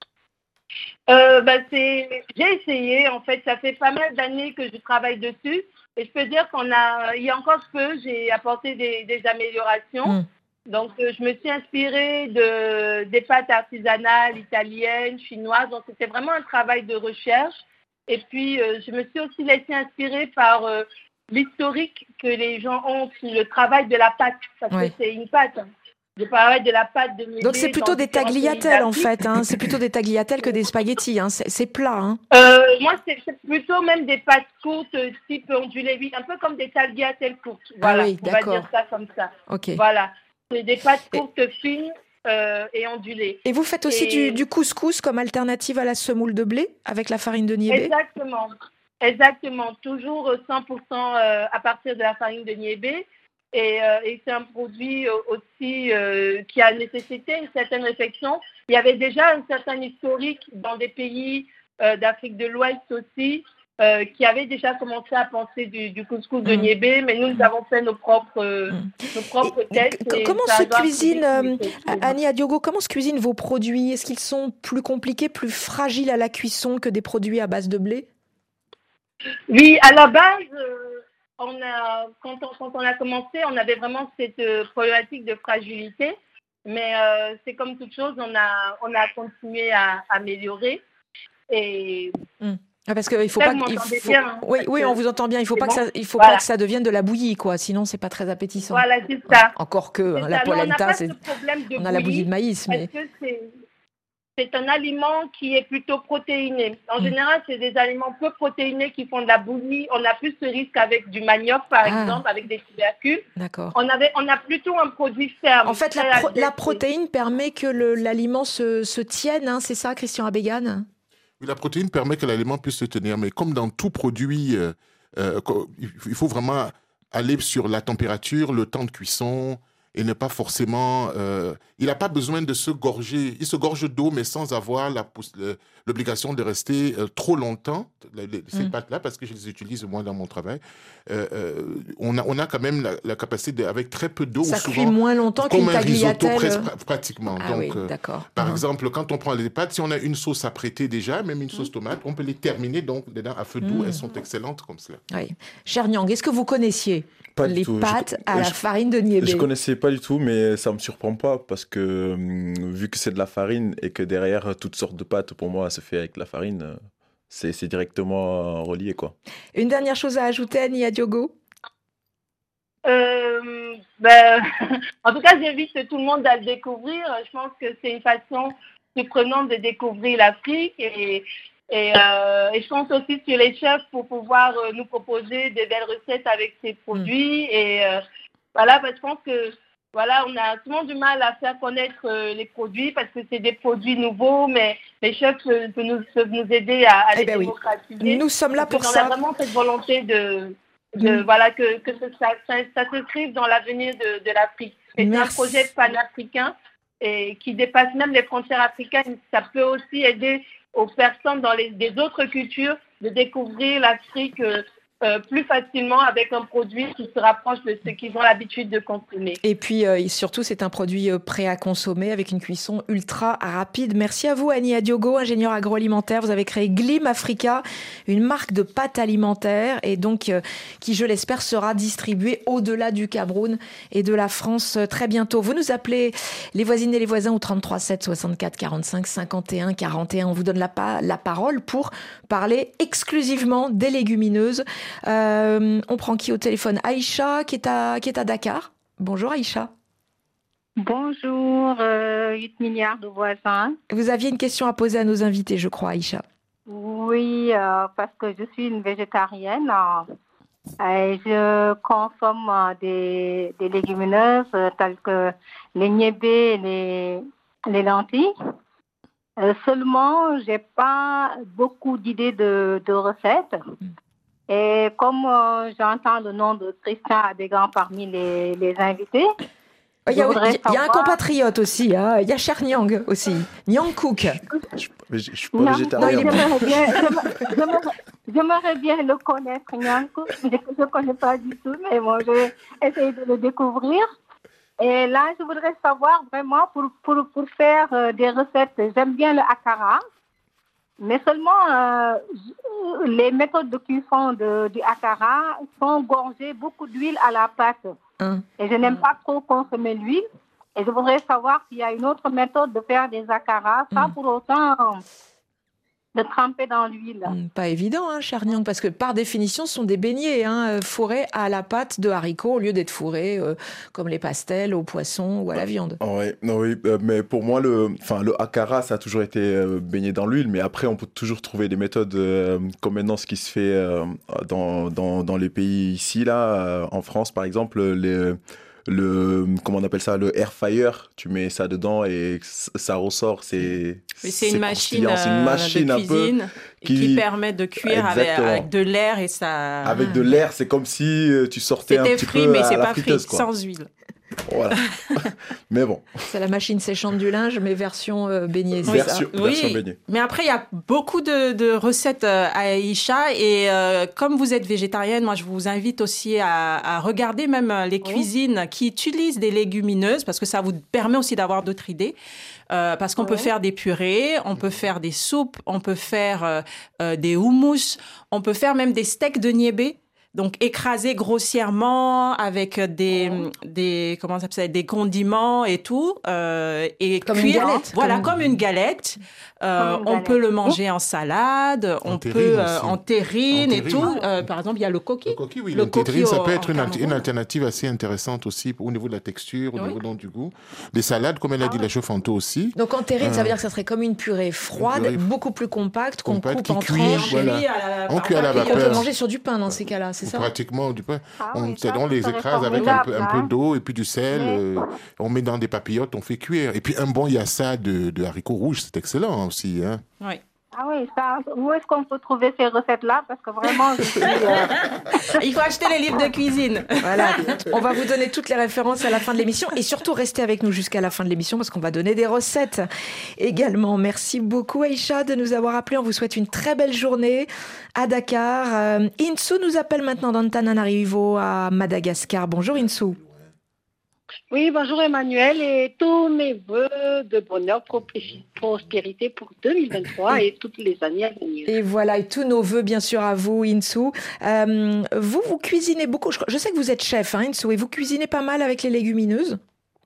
Euh, bah c'est, j'ai essayé, en fait, ça fait pas mal d'années que je travaille dessus et je peux dire qu'on a, il y a encore peu, j'ai apporté des, des améliorations. Mmh. Donc, euh, je me suis inspirée de, des pâtes artisanales, italiennes, chinoises. Donc, c'était vraiment un travail de recherche. Et puis, euh, je me suis aussi laissée inspirer par euh, l'historique que les gens ont sur le travail de la pâte, parce ouais. que c'est une pâte. Je parlais de la pâte de Médée.
Donc c'est plutôt des tagliatelles en fait, hein. C'est plutôt des tagliatelles que des spaghettis, hein. c'est, c'est plat. Hein.
Euh, moi c'est, c'est plutôt même des pâtes courtes type ondulées, oui, un peu comme des tagliatelles courtes. Voilà, ah oui, on d'accord. va dire ça comme ça.
Okay.
Voilà, c'est des pâtes courtes et... fines euh, et ondulées.
Et vous faites aussi et... du, du couscous comme alternative à la semoule de blé avec la farine de niébé?
Exactement, exactement, toujours cent pour cent euh, à partir de la farine de niébé. Et, euh, et c'est un produit aussi euh, qui a nécessité une certaine réflexion. Il y avait déjà un certain historique dans des pays euh, d'Afrique de l'Ouest aussi euh, qui avaient déjà commencé à penser du, du couscous de niébé, mais nous, nous avons fait nos propres, euh, nos propres tests.
Et comment se cuisine, euh, Annie Adiogo, comment se cuisinent vos produits? Est-ce qu'ils sont plus compliqués, plus fragiles à la cuisson que des produits à base de blé?
Oui, à la base... Euh, On a, quand, on, quand on a commencé, on avait vraiment cette euh, problématique de fragilité, mais euh, c'est comme toute chose, on a, on a continué à, à améliorer. Et
mmh. ah, parce qu'il faut pas, il faut, bien, oui, oui, on vous entend bien. Il faut pas bon. que ça, il faut voilà. pas que ça devienne de la bouillie, quoi. Sinon, c'est pas très appétissant.
Voilà, c'est ça.
Encore que hein, la polenta, c'est, on a la bouillie de maïs, mais
que c'est, c'est un aliment qui est plutôt protéiné. En mmh. général, c'est des aliments peu protéinés qui font de la bouillie. On a plus ce risque avec du manioc, par ah. exemple, avec des tubercules.
D'accord.
On, avait, on a plutôt un produit ferme.
En fait, la, pro- la protéine permet que le, l'aliment se, se tienne, hein, c'est ça, Christian Abégane?
Oui, la protéine permet que l'aliment puisse se tenir, mais comme dans tout produit, euh, euh, il faut vraiment aller sur la température, le temps de cuisson, et ne pas forcément... Euh, il n'a pas besoin de se gorger. Il se gorge d'eau, mais sans avoir la, l'obligation de rester euh, trop longtemps, les, ces mmh. pâtes-là, parce que je les utilise moi dans mon travail. Euh, euh, on, a, on a quand même la, la capacité, de, avec très peu d'eau...
Ça
souvent,
cuit moins longtemps qu'une tagliatelle.
Comme un risotto, presque, pratiquement.
Ah
Donc,
oui,
euh,
d'accord.
Par
mmh.
exemple, quand on prend les pâtes, si on a une sauce à prêter déjà, même une sauce tomate, on peut les terminer donc, dedans, à feu doux. Mmh. Elles sont excellentes comme cela.
Oui. Cher Nyang, est-ce que vous connaissiez
pas
les pâtes
je,
à
je,
la farine de niébé?
Je connaissais pas du tout, mais ça me surprend pas parce que hum, vu que c'est de la farine et que derrière toutes sortes de pâtes, pour moi, se fait avec la farine, c'est, c'est directement relié, quoi.
Une dernière chose à ajouter, Annie Adiogo?
euh, ben, En tout cas, j'invite tout le monde à le découvrir. Je pense que c'est une façon surprenante de découvrir l'Afrique et Et, euh, et je compte aussi sur les chefs pour pouvoir euh, nous proposer des belles recettes avec ces produits. Mmh. Et euh, voilà, bah, je pense que voilà, on a souvent du mal à faire connaître euh, les produits parce que c'est des produits nouveaux, mais les chefs euh, peuvent, nous, peuvent nous aider à, à eh les ben démocratiser.
Oui. Nous sommes là pour
on
ça.
On a vraiment cette volonté de, de mmh. voilà, que, que ça, ça, ça s'inscrive dans l'avenir de, de l'Afrique. Et c'est un projet panafricain et qui dépasse même les frontières africaines. Ça peut aussi aider aux personnes dans les, des autres cultures de découvrir l'Afrique euh, euh, plus facilement avec un produit qui se rapproche de ce qu'ils ont l'habitude de consommer.
Et puis euh, surtout, c'est un produit euh, prêt à consommer avec une cuisson ultra rapide. Merci à vous, Annie Adiogo, ingénieure agroalimentaire. Vous avez créé Glim Africa, une marque de pâtes alimentaires et donc euh, qui, je l'espère, sera distribuée au-delà du Cameroun et de la France euh, très bientôt. Vous nous appelez les voisines et les voisins au trente-trois sept soixante-quatre quarante-cinq cinquante et un quarante et un. On vous donne la, pa- la parole pour parler exclusivement des légumineuses. Euh, on prend qui au téléphone? Aïcha qui est à, qui est à Dakar. Bonjour Aïcha.
Bonjour, euh, huit milliards de voisins.
Vous aviez une question à poser à nos invités, je crois, Aïcha.
Oui, euh, parce que je suis une végétarienne euh, et je consomme euh, des, des légumineuses euh, telles que les niébés et les, les lentilles. Euh, seulement, j'ai pas beaucoup d'idées de, de recettes. Et comme euh, j'entends le nom de Christian Adégan parmi les, les invités,
il y, a, il y a un compatriote aussi, hein. Il y a Cher Nyang aussi, Nyang Cook.
Je ne suis pas non, végétarien.
Non, j'aimerais, bien, j'aimerais, j'aimerais bien le connaître, Nyang Cook. Je ne le connais pas du tout, mais bon, je vais essayer de le découvrir. Et là, je voudrais savoir vraiment pour, pour, pour faire euh, des recettes. J'aime bien le akara. Mais seulement, euh, les méthodes de cuisson de, du akara sont gorgées beaucoup d'huile à la pâte. Hum. Et je n'aime pas trop consommer l'huile. Et je voudrais savoir s'il y a une autre méthode de faire des akaras, sans hum. pour autant de tremper dans l'huile.
Hum, pas évident, hein, cher Nyang, parce que par définition, ce sont des beignets hein, fourrés à la pâte de haricots au lieu d'être fourrés euh, comme les pastels au poisson ou à la viande.
Ouais, non, oui, euh, mais pour moi, le, enfin, le akara, ça a toujours été euh, baigné dans l'huile, mais après, on peut toujours trouver des méthodes euh, comme maintenant ce qui se fait euh, dans, dans, dans les pays ici, là, euh, en France, par exemple, les... le comment on appelle ça, le air fryer, tu mets ça dedans et ça ressort, c'est
oui, c'est, c'est une machine,
c'est une machine
de
un
cuisine
peu qui...
qui permet de cuire avec, avec de l'air et ça
avec de l'air, c'est comme si tu sortais
C'était
un petit
frit,
peu
mais
à
c'est
la
pas
friteuse,
frit,
quoi.
sans huile.
Voilà. Mais bon.
C'est la machine séchante du linge, mais version euh, beignet.
Oui, version,
oui.
version beignet.
Mais après, il y a beaucoup de, de recettes euh, à Aïcha. Et euh, comme vous êtes végétarienne, moi, je vous invite aussi à, à regarder même les cuisines oh. qui utilisent des légumineuses, parce que ça vous permet aussi d'avoir d'autres idées. Euh, parce qu'on ouais. peut faire des purées, on peut faire des soupes, on peut faire euh, euh, des houmous, on peut faire même des steaks de niébé. Donc écrasé grossièrement avec des oh. des comment ça s'appelle des condiments et tout euh, et
comme
cuire
une galette,
voilà
comme,
comme une galette. Euh,
comme une
on
galette.
peut le manger en salade, on, on peut euh, en terrine et tout.
Ah.
Euh, par exemple, il y a le coquille.
Le coquille, oui.
Le
le terrine, ça peut
au,
être une, une alternative assez intéressante aussi au niveau de la texture, au oui. niveau donc, du goût. Les salades, comme elle a ah. dit, la chauffanto aussi.
Donc en terrine, euh, ça veut dire que ça serait comme une purée froide, une purée beaucoup plus compacte, qu'on
compacte,
coupe en
cuit,
tranches.
voilà. On cuit à la vapeur.
On peut manger sur du pain dans ces cas-là, c'est ça?
Pratiquement du pain.
Ah,
on,
oui, ça,
on les
ça
écrase avec un peu, un peu d'eau et puis du sel. Oui. Euh, on met dans des papillotes, on fait cuire. Et puis un bon yassa de, de haricots rouges, c'est excellent aussi. Hein.
Oui.
Ah oui, ça, où est-ce qu'on peut trouver ces recettes-là? Parce que vraiment, je suis... Euh...
Il faut acheter les livres de cuisine.
Voilà, on va vous donner toutes les références à la fin de l'émission. Et surtout, restez avec nous jusqu'à la fin de l'émission parce qu'on va donner des recettes également. Merci beaucoup, Aïcha, de nous avoir appelés. On vous souhaite une très belle journée à Dakar. Euh, Insou nous appelle maintenant d'Antananarivo à Madagascar. Bonjour, Insou.
Oui, bonjour Emmanuel et tous mes vœux de bonheur, prospérité pour deux mille vingt-trois et toutes les années à venir.
Et voilà, et tous nos vœux bien sûr à vous, Insou. Euh, vous, vous cuisinez beaucoup, je, je sais que vous êtes chef, hein, Insou, et vous cuisinez pas mal avec les légumineuses?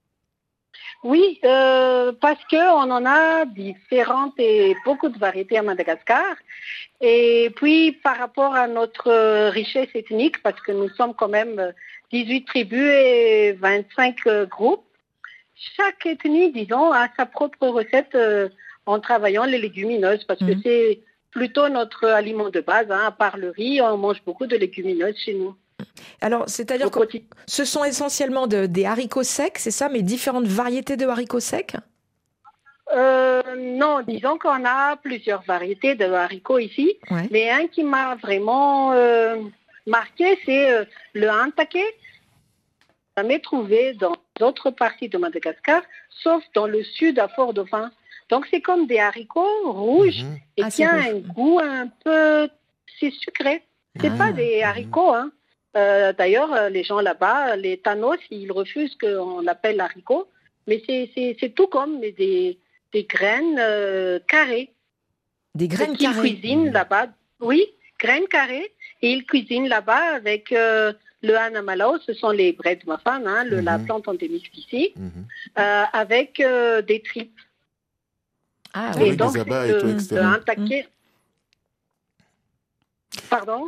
Oui, euh, parce qu'on en a différentes et beaucoup de variétés à Madagascar. Et puis, par rapport à notre richesse ethnique, parce que nous sommes quand même dix-huit tribus et vingt-cinq groupes, chaque ethnie, disons, a sa propre recette euh, en travaillant les légumineuses, parce mmh. que c'est plutôt notre aliment de base. Hein, à part le riz, on mange beaucoup de légumineuses chez nous.
Alors, c'est-à-dire que ce sont essentiellement de, des haricots secs, c'est ça, mais différentes variétés de haricots secs?
euh, Non, disons qu'on a plusieurs variétés de haricots ici, ouais. mais un qui m'a vraiment euh, marqué, c'est euh, le antake. On l'a trouvé dans d'autres parties de Madagascar, sauf dans le sud à Fort-Dauphin. Donc, c'est comme des haricots rouges mmh. et ah, qui a un goût un peu... C'est sucré. C'est
Ah.
pas des haricots, hein. Euh, d'ailleurs, les gens là-bas, les Thanos, ils refusent qu'on l'appelle haricot, mais c'est, c'est, c'est tout comme mais des, des graines euh, carrées.
Des graines
qu'ils
carrées.
cuisinent là-bas. Oui, graines carrées. Et ils cuisinent là-bas avec euh, le anamalao, ce sont les bread muffins, hein, le, mm-hmm. la plante endémique d'ici, mm-hmm. euh, avec euh, des tripes.
Ah,
et
avec
donc,
des abats
c'est
et tout,
de,
et cetera.
de un taquet. Pardon?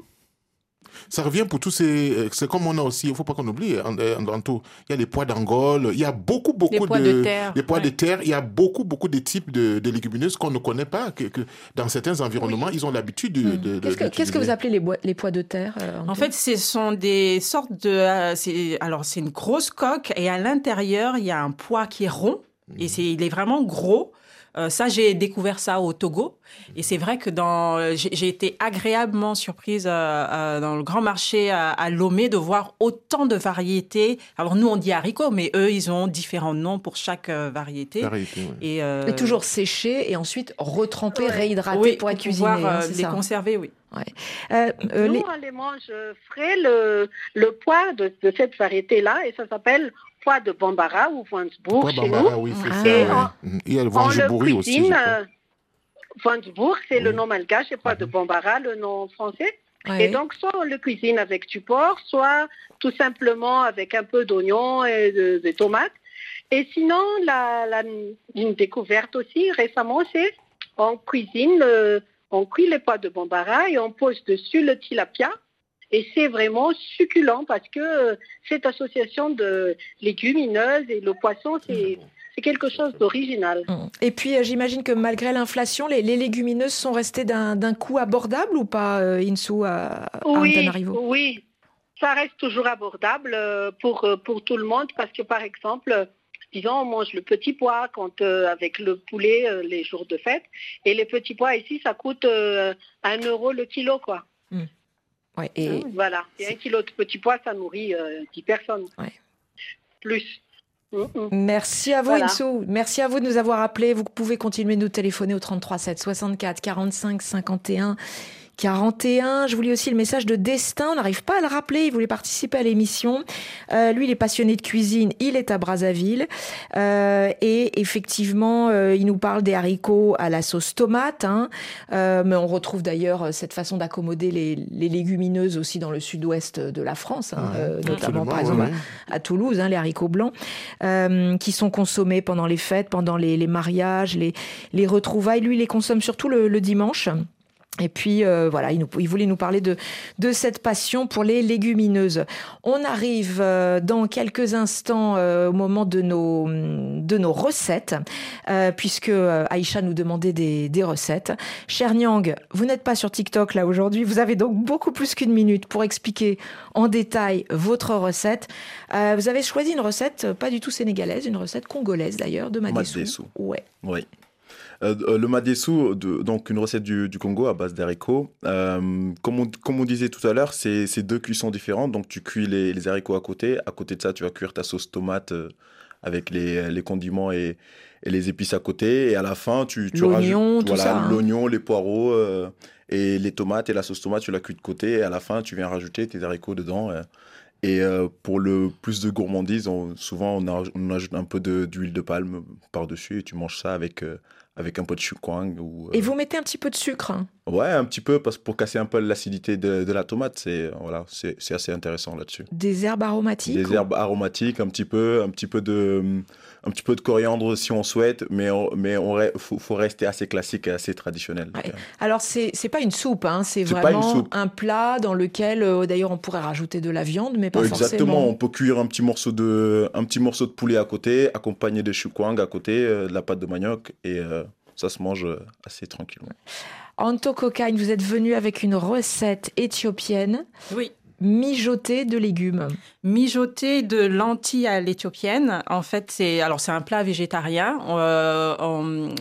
Ça revient pour tous ces... C'est comme on a aussi, il ne faut pas qu'on oublie, en, en, en tout, il y a les pois d'Angole, il y a beaucoup, beaucoup
les
de...
pois de terre.
Les pois
ouais.
de terre, il y a beaucoup, beaucoup de types de, de légumineuses qu'on ne connaît pas, que, que dans certains environnements, oui. ils ont l'habitude de...
Mmh.
de, de
qu'est-ce, que, qu'est-ce que vous appelez les, bois, les pois de terre euh,
En fait, ce sont des sortes de... Euh, c'est, alors, c'est une grosse coque et à l'intérieur, il y a un pois qui est rond mmh. et c'est, il est vraiment gros. Euh, ça, j'ai découvert ça au Togo. Et c'est vrai que dans, j'ai, j'ai été agréablement surprise euh, euh, dans le grand marché à, à Lomé de voir autant de variétés. Alors, nous, on dit haricots, mais eux, ils ont différents noms pour chaque euh, variété.
Variété, ouais.
et, euh... et toujours séché et ensuite retrempé, ouais. réhydraté
oui,
pour être
pour
cuisiné.
pouvoir,
hein,
euh,
c'est
les
ça.
conserver, oui.
Ouais. Euh, euh,
nous,
les...
on les mange frais, le, le pois de, de cette variété-là, et ça s'appelle pois de Bambara ou Vansbourg chez
Bambara,
nous.
oui, c'est
ah.
ça.
Et
Ouais.
on,
il y a le
on le
cuisine
cuisine. Euh, Vansbourg, c'est oui. le nom malgache, et pois
mmh.
de Bambara, le nom français.
Ouais.
Et donc, soit on le cuisine avec du porc, soit tout simplement avec un peu d'oignon et de, de tomates. Et sinon, la, la, une découverte aussi récemment, c'est on cuisine, le, on cuit les pois de Bambara et on pose dessus le tilapia. Et c'est vraiment succulent parce que cette association de légumineuses et le poisson, c'est, c'est quelque chose d'original.
Et puis, euh, j'imagine que malgré l'inflation, les, les légumineuses sont restées d'un, d'un coût abordable ou pas, euh, Insou, à, à
oui,
Antananarivo ?
Oui, ça reste toujours abordable pour, pour tout le monde parce que, par exemple, disons, on mange le petit pois quand, euh, avec le poulet euh, les jours de fête. Et les petits pois ici, ça coûte euh, un euro le kilo, quoi.
Mm. Ouais, et...
Voilà. Et un kilo de petits pois, ça nourrit euh, dix personnes.
Ouais.
Plus.
Mm-mm. Merci à vous, voilà. Insou. Merci à vous de nous avoir appelés. Vous pouvez continuer de nous téléphoner au trente-trois sept soixante-quatre quarante-cinq cinquante et un. quarante et un. Je vous lis aussi le message de Destin. On n'arrive pas à le rappeler. Il voulait participer à l'émission. Euh, lui, il est passionné de cuisine. Il est à Brazzaville. Euh, et effectivement, euh, il nous parle des haricots à la sauce tomate. Hein. Euh, mais on retrouve d'ailleurs cette façon d'accommoder les, les légumineuses aussi dans le sud-ouest de la France. Hein,
ouais,
euh, notamment, par
ouais,
exemple,
ouais.
à, à Toulouse, hein, les haricots blancs, euh, qui sont consommés pendant les fêtes, pendant les, les mariages, les, les retrouvailles. Lui, il les consomme surtout le, le dimanche. Et puis, euh, voilà, il, nous, il voulait nous parler de, de cette passion pour les légumineuses. On arrive euh, dans quelques instants euh, au moment de nos, de nos recettes, euh, puisque euh, Aïcha nous demandait des, des recettes. Cher Nyang, vous n'êtes pas sur TikTok là aujourd'hui, vous avez donc beaucoup plus qu'une minute pour expliquer en détail votre recette. Euh, vous avez choisi une recette pas du tout sénégalaise, une recette congolaise d'ailleurs, de madessou.
Madessou.
Ouais.
Oui. Euh, le madessou, de, donc une recette du, du Congo à base d'haricots. Euh, comme, on, comme on disait tout à l'heure, c'est, c'est deux cuissons différentes. Donc tu cuis les, les haricots à côté. À côté de ça, tu vas cuire ta sauce tomate euh, avec les, les condiments et, et les épices à côté. Et à la fin, tu, tu
l'oignon,
rajoutes
tout
voilà,
ça, hein.
l'oignon, les poireaux euh, et les tomates et la sauce tomate. Tu la cuis de côté. Et à la fin, tu viens rajouter tes haricots dedans. Euh, et euh, pour le plus de gourmandise, on, souvent on, a, on ajoute un peu de, d'huile de palme par-dessus. Et tu manges ça avec... Euh, avec un peu de choukwang. Ou, euh...
Et vous mettez un petit peu de sucre, hein.
Ouais, un petit peu, parce, pour casser un peu l'acidité de, de la tomate. C'est, voilà, c'est, c'est assez intéressant là-dessus.
Des herbes aromatiques
Des
ou...
herbes aromatiques, un petit peu, un petit peu de, un petit peu de coriandre si on souhaite, mais il mais on, faut, faut rester assez classique et assez traditionnel.
Ouais. Alors, c'est, c'est pas une soupe, hein, c'est, c'est vraiment un plat dans lequel, euh, d'ailleurs, on pourrait rajouter de la viande, mais pas
ouais,
forcément.
Exactement, on peut cuire un petit morceau de, un petit morceau de poulet à côté, accompagné de choukwang à côté, euh, de la pâte de manioc, et euh, ça se mange assez tranquillement.
Anto Kokain, vous êtes venu avec une recette éthiopienne.
Oui.
Mijoté de légumes.
Mijoté de lentilles à l'éthiopienne. En fait, c'est alors c'est un plat végétarien. Euh, on,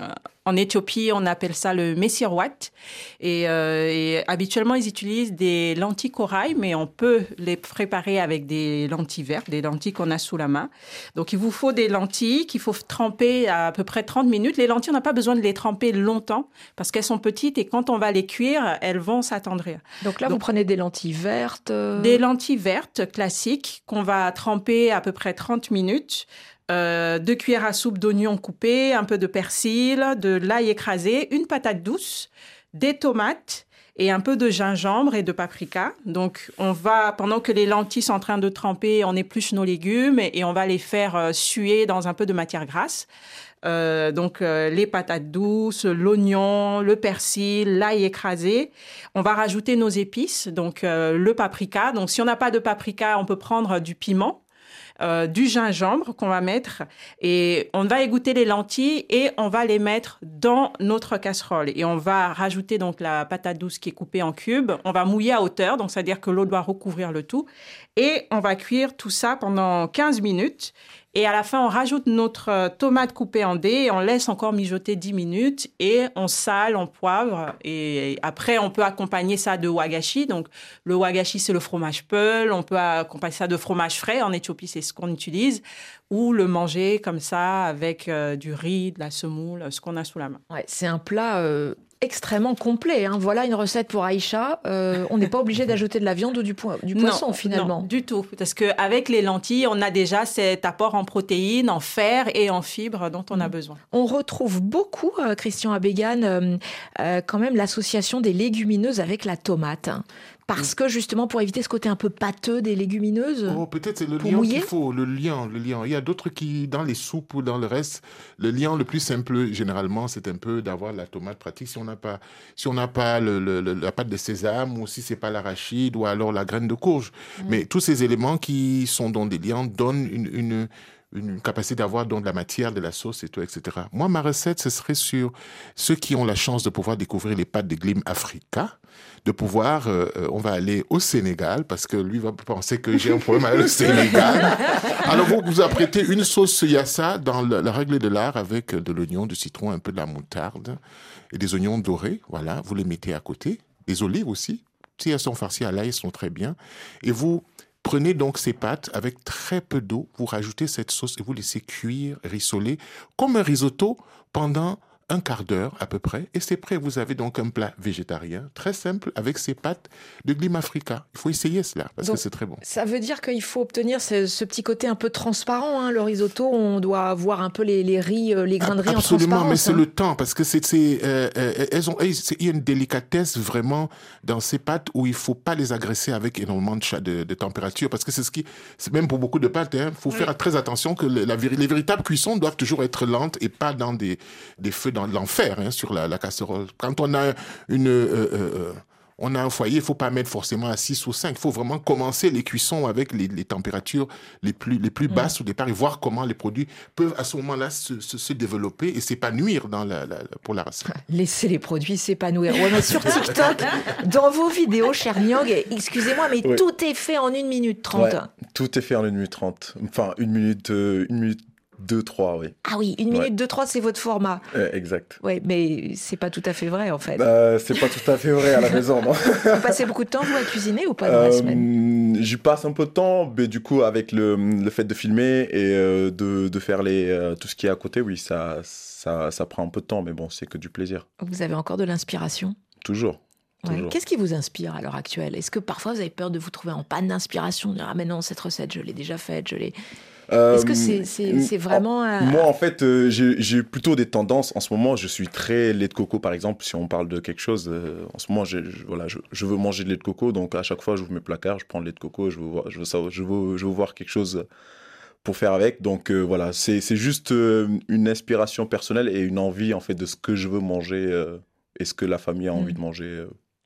En Éthiopie, on appelle ça le mesirwat. Et, euh, et habituellement, ils utilisent des lentilles corail, mais on peut les préparer avec des lentilles vertes, des lentilles qu'on a sous la main. Donc, il vous faut des lentilles qu'il faut tremper à, à peu près trente minutes. Les lentilles, on n'a pas besoin de les tremper longtemps parce qu'elles sont petites et quand on va les cuire, elles vont s'attendrir.
Donc là, Donc, vous prenez des lentilles vertes euh...
Des lentilles vertes classiques qu'on va tremper à peu près trente minutes. Euh, deux cuillères à soupe d'oignons coupés, un peu de persil, de l'ail écrasé, une patate douce, des tomates et un peu de gingembre et de paprika. Donc, on va, pendant que les lentilles sont en train de tremper, on épluche nos légumes et, et on va les faire euh, suer dans un peu de matière grasse. Euh, donc, euh, les patates douces, l'oignon, le persil, l'ail écrasé. On va rajouter nos épices, donc euh, le paprika. Donc, si on n'a pas de paprika, on peut prendre du piment. Euh, du gingembre qu'on va mettre et on va égoutter les lentilles et on va les mettre dans notre casserole et on va rajouter donc la patate douce qui est coupée en cubes. On va mouiller à hauteur, donc c'est-à-dire que l'eau doit recouvrir le tout et on va cuire tout ça pendant quinze minutes. Et à la fin, on rajoute notre tomate coupée en dés et on laisse encore mijoter dix minutes et on sale, on poivre. Et après, on peut accompagner ça de wagashi. Donc, le wagashi, c'est le fromage peul. On peut accompagner ça de fromage frais. En Éthiopie, c'est ce qu'on utilise. Ou le manger comme ça avec euh, du riz, de la semoule, ce qu'on a sous la main.
Ouais, c'est un plat... Euh... extrêmement complet. Hein. Voilà une recette pour Aïcha. Euh, on n'est pas obligé d'ajouter de la viande ou du, po- du poisson,
non,
finalement.
Non, du tout. Parce qu'avec les lentilles, on a déjà cet apport en protéines, en fer et en fibres dont on mmh. a besoin.
On retrouve beaucoup, euh, Christian Abégan, euh, euh, quand même l'association des légumineuses avec la tomate. Hein. Parce que justement, pour éviter ce côté un peu pâteux des légumineuses.
Oh, peut-être c'est le liant qu'il faut, le liant, le liant. Il y a d'autres qui, dans les soupes ou dans le reste, le liant le plus simple, généralement, c'est un peu d'avoir la tomate pratique. Si on n'a pas, si on n'a pas le, le, le, la pâte de sésame ou si c'est pas l'arachide ou alors la graine de courge. Mmh. Mais tous ces éléments qui sont dans des liants donnent une, une une capacité d'avoir donc de la matière, de la sauce et tout, et cetera. Moi, ma recette, ce serait sur ceux qui ont la chance de pouvoir découvrir les pâtes de Glim Africa, de pouvoir, euh, on va aller au Sénégal, parce que lui va penser que j'ai un problème avec le Sénégal. Alors, vous vous apprêtez une sauce yassa dans la, la règle de l'art avec de l'oignon, du citron, un peu de la moutarde et des oignons dorés. Voilà, vous les mettez à côté. Des olives aussi. Si elles sont farcies à l'ail, elles sont très bien. Et vous prenez donc ces pâtes avec très peu d'eau, vous rajoutez cette sauce et vous laissez cuire, rissoler, comme un risotto pendant un quart d'heure à peu près. Et c'est prêt, vous avez donc un plat végétarien très simple avec ces pâtes de Glim Africa. Il faut essayer cela parce donc, que c'est très bon.
Ça veut dire qu'il faut obtenir ce, ce petit côté un peu transparent. Hein. Le risotto, on doit avoir un peu les, les riz, les grains de riz en transparence.
Absolument, mais c'est
hein.
le temps parce que c'est, c'est, euh, elles ont, c'est, il y a une délicatesse vraiment dans ces pâtes où il ne faut pas les agresser avec énormément de, de, de température parce que c'est ce qui, c'est même pour beaucoup de pâtes, il hein, faut oui. faire très attention que la, les véritables cuissons doivent toujours être lentes et pas dans des, des feux dans de l'enfer hein, sur la, la casserole. Quand on a une, euh, euh, on a un foyer, il ne faut pas mettre forcément à six ou cinq. Il faut vraiment commencer les cuissons avec les, les températures les plus, les plus basses mmh. au départ et voir comment les produits peuvent à ce moment-là se, se, se développer et s'épanouir dans la, la, pour la recette.
Laissez les produits s'épanouir. Ouais, mais sur TikTok, dans vos vidéos, cher Nyong, excusez-moi, mais oui. tout est fait en une minute trente.
Ouais, tout est fait en une minute trente. Enfin, une minute, euh, une minute deux trois, oui.
Ah oui, une minute deux trois, ouais. c'est votre format.
Euh, exact.
Oui, mais c'est pas tout à fait vrai, en fait.
Euh, c'est pas tout à fait vrai à la maison, non.
Vous passez beaucoup de temps, vous, à cuisiner ou pas dans euh, la semaine?
J'y passe un peu de temps, mais du coup, avec le, le fait de filmer et euh, de, de faire les, euh, tout ce qui est à côté, oui, ça, ça, ça prend un peu de temps, mais bon, c'est que du plaisir.
Vous avez encore de l'inspiration?
Toujours.
Ouais. Qu'est-ce qui vous inspire à l'heure actuelle? Est-ce que parfois vous avez peur de vous trouver en panne d'inspiration? Ah mais non, cette recette, je l'ai déjà faite, je l'ai... Euh, Est-ce que c'est, c'est, c'est vraiment...
Euh... Moi, en fait, euh, j'ai, j'ai plutôt des tendances. En ce moment, je suis très lait de coco, par exemple, si on parle de quelque chose. Euh, en ce moment, j'ai, je, voilà, je, je veux manger de lait de coco. Donc, à chaque fois, j'ouvre mes placards, je prends le lait de coco, je veux voir, je veux savoir, je veux, je veux voir quelque chose pour faire avec. Donc, euh, voilà, c'est, c'est juste euh, une inspiration personnelle et une envie, en fait, de ce que je veux manger euh, et ce que la famille a envie mmh. de manger. Euh.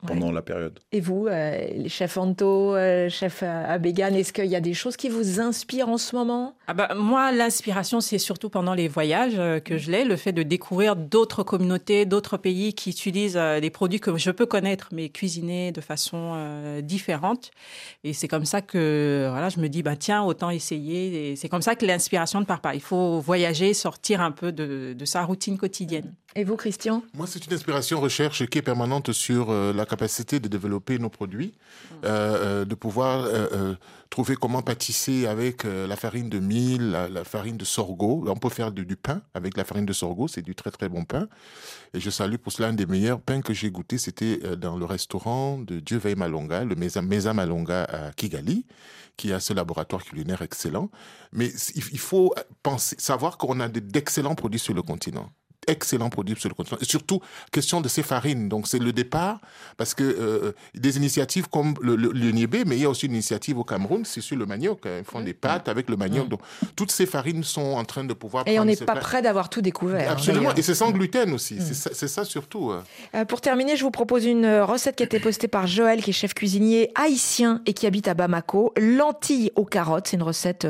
pendant ouais. la période.
Et vous, euh, les chefs Anto, euh, chef Abégan, est-ce qu'il y a des choses qui vous inspirent en ce moment?
Ah bah, moi, l'inspiration, c'est surtout pendant les voyages euh, que je l'ai, le fait de découvrir d'autres communautés, d'autres pays qui utilisent euh, des produits que je peux connaître, mais cuisinés de façon euh, différente. Et c'est comme ça que voilà, je me dis, bah, tiens, autant essayer. Et c'est comme ça que l'inspiration ne part pas. Il faut voyager, sortir un peu de, de sa routine quotidienne.
Et vous, Christian?
Moi, c'est une inspiration recherche qui est permanente sur euh, la capacité de développer nos produits, euh, euh, de pouvoir euh, euh, trouver comment pâtisser avec euh, la farine de mil, la, la farine de sorgho. Là, on peut faire du, du pain avec la farine de sorgho, c'est du très très bon pain. Et je salue pour cela un des meilleurs pains que j'ai goûté, c'était euh, dans le restaurant de Dieu veille Malonga, le Mesa, Mesa Malonga à Kigali, qui a ce laboratoire culinaire excellent. Mais il faut penser, savoir qu'on a d'excellents produits sur le continent. Excellents produits sur le continent. Et surtout, question de ces farines. Donc, c'est le départ, parce que euh, des initiatives comme le, le, le niébé, mais il y a aussi une initiative au Cameroun, c'est sur le manioc. Ils font des pâtes avec le manioc. Donc, toutes ces farines sont en train de pouvoir...
Et on n'est pas prêt d'avoir tout découvert.
Absolument. Et c'est sans gluten aussi. Mm. C'est, ça, c'est ça surtout.
Euh, pour terminer, je vous propose une recette qui a été postée par Joël, qui est chef cuisinier haïtien et qui habite à Bamako. Lentilles aux carottes. C'est une recette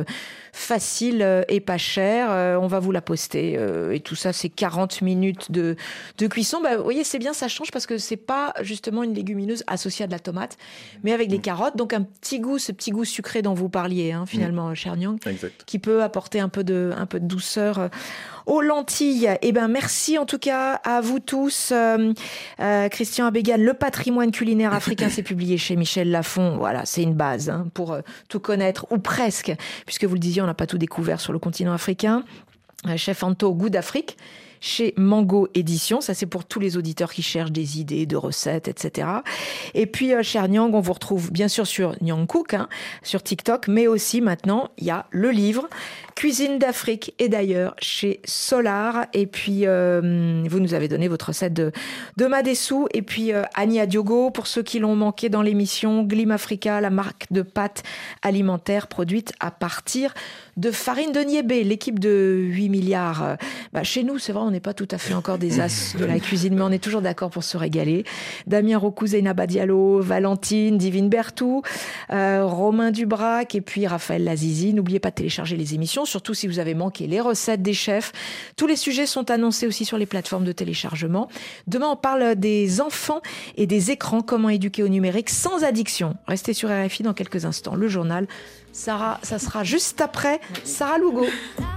facile et pas chère. Euh, on va vous la poster. Euh, et tout ça, c'est quarante minutes de, de cuisson. Bah, vous voyez, c'est bien, ça change parce que c'est pas justement une légumineuse associée à de la tomate, mais avec des carottes. Donc un petit goût, ce petit goût sucré dont vous parliez, hein, finalement, mmh. cher Nyang, qui peut apporter un peu de, un peu de douceur aux lentilles. Eh ben, merci en tout cas à vous tous. Euh, euh, Christian Abégan, Le patrimoine culinaire africain, c'est publié chez Michel Lafon. Voilà, c'est une base hein, pour euh, tout connaître, ou presque, puisque vous le disiez, on n'a pas tout découvert sur le continent africain. Euh, chef Anto, Goût d'Afrique, chez Mango Édition. Ça, c'est pour tous les auditeurs qui cherchent des idées de recettes, et cetera. Et puis, euh, cher Nyang, on vous retrouve bien sûr sur Nyang Cook, hein, sur TikTok, mais aussi maintenant, il y a le livre Cuisine d'Afrique et d'ailleurs chez Solar. Et puis, euh, vous nous avez donné votre recette de, de Madessou. Et puis, euh, Annie Adiogo, pour ceux qui l'ont manqué dans l'émission, Glim Africa, la marque de pâtes alimentaires produite à partir de farine de niébé. L'équipe de huit milliards, euh, bah, chez nous, c'est vrai, on n'est pas tout à fait encore des as de la cuisine, mais on est toujours d'accord pour se régaler. Damien Rocou, Zeynaba Diallo, Valentine, Divine Bertou, euh, Romain Dubrac et puis Raphaël Lazizi. N'oubliez pas de télécharger les émissions, surtout si vous avez manqué les recettes des chefs. Tous les sujets sont annoncés aussi sur les plateformes de téléchargement. Demain, on parle des enfants et des écrans, comment éduquer au numérique sans addiction. Restez sur R F I dans quelques instants. Le journal, Sarah, ça sera juste après Sarah Lugo.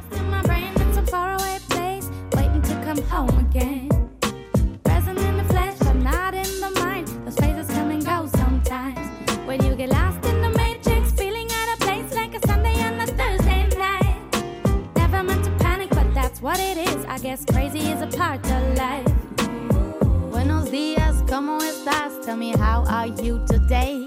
Come home again. Present in the flesh, but not in the mind. Those phases come and go sometimes. When you get lost in the matrix, feeling out of place like a Sunday on a Thursday night. Never meant to panic, but that's what it is. I guess crazy is a part of life. Buenos dias, ¿cómo estás? Tell me, how are you today?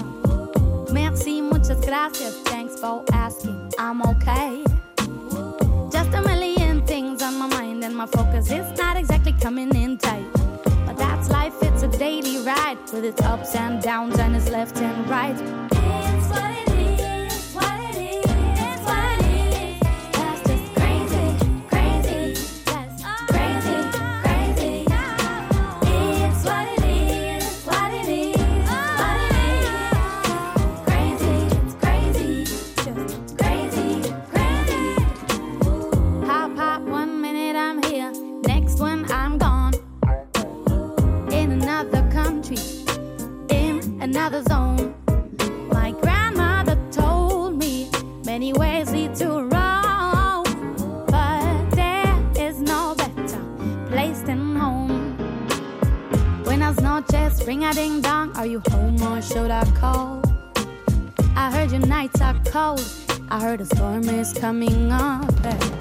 Merci, muchas gracias. Thanks for asking. I'm okay. Just a million things on my mind, and my focus is not exactly coming in tight. But that's life, it's a daily ride with its ups and downs and its left and right. It's what it is, what it is, it's what it is. That's just crazy, crazy, that's crazy, crazy. It's what it is, what it is, what it is. Crazy, it's crazy, just crazy, crazy. Hop, hop, one minute I'm here, next one I'm gone. In another country, in another zone. My grandmother told me many ways lead to Rome, but there is no better place than home. Buenas noches, ring a ding dong, are you home or should I call? I heard your nights are cold, I heard a storm is coming up.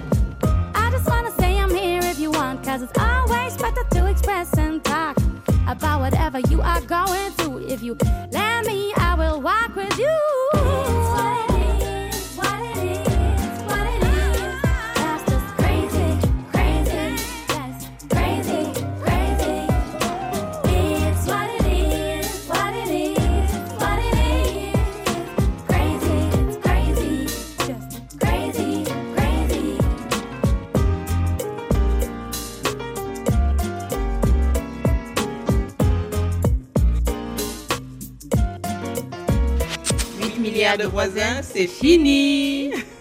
I just wanna say I'm here if you want, cause it's always better to express and talk about whatever you are going through. If you let me, I will walk with you. It's what it is, what it is, what it is. That's just crazy, crazy, that's crazy, crazy. It's what it is, what it is, what it is. Crazy, it's crazy, just crazy, crazy.
milliards de voisins, c'est fini.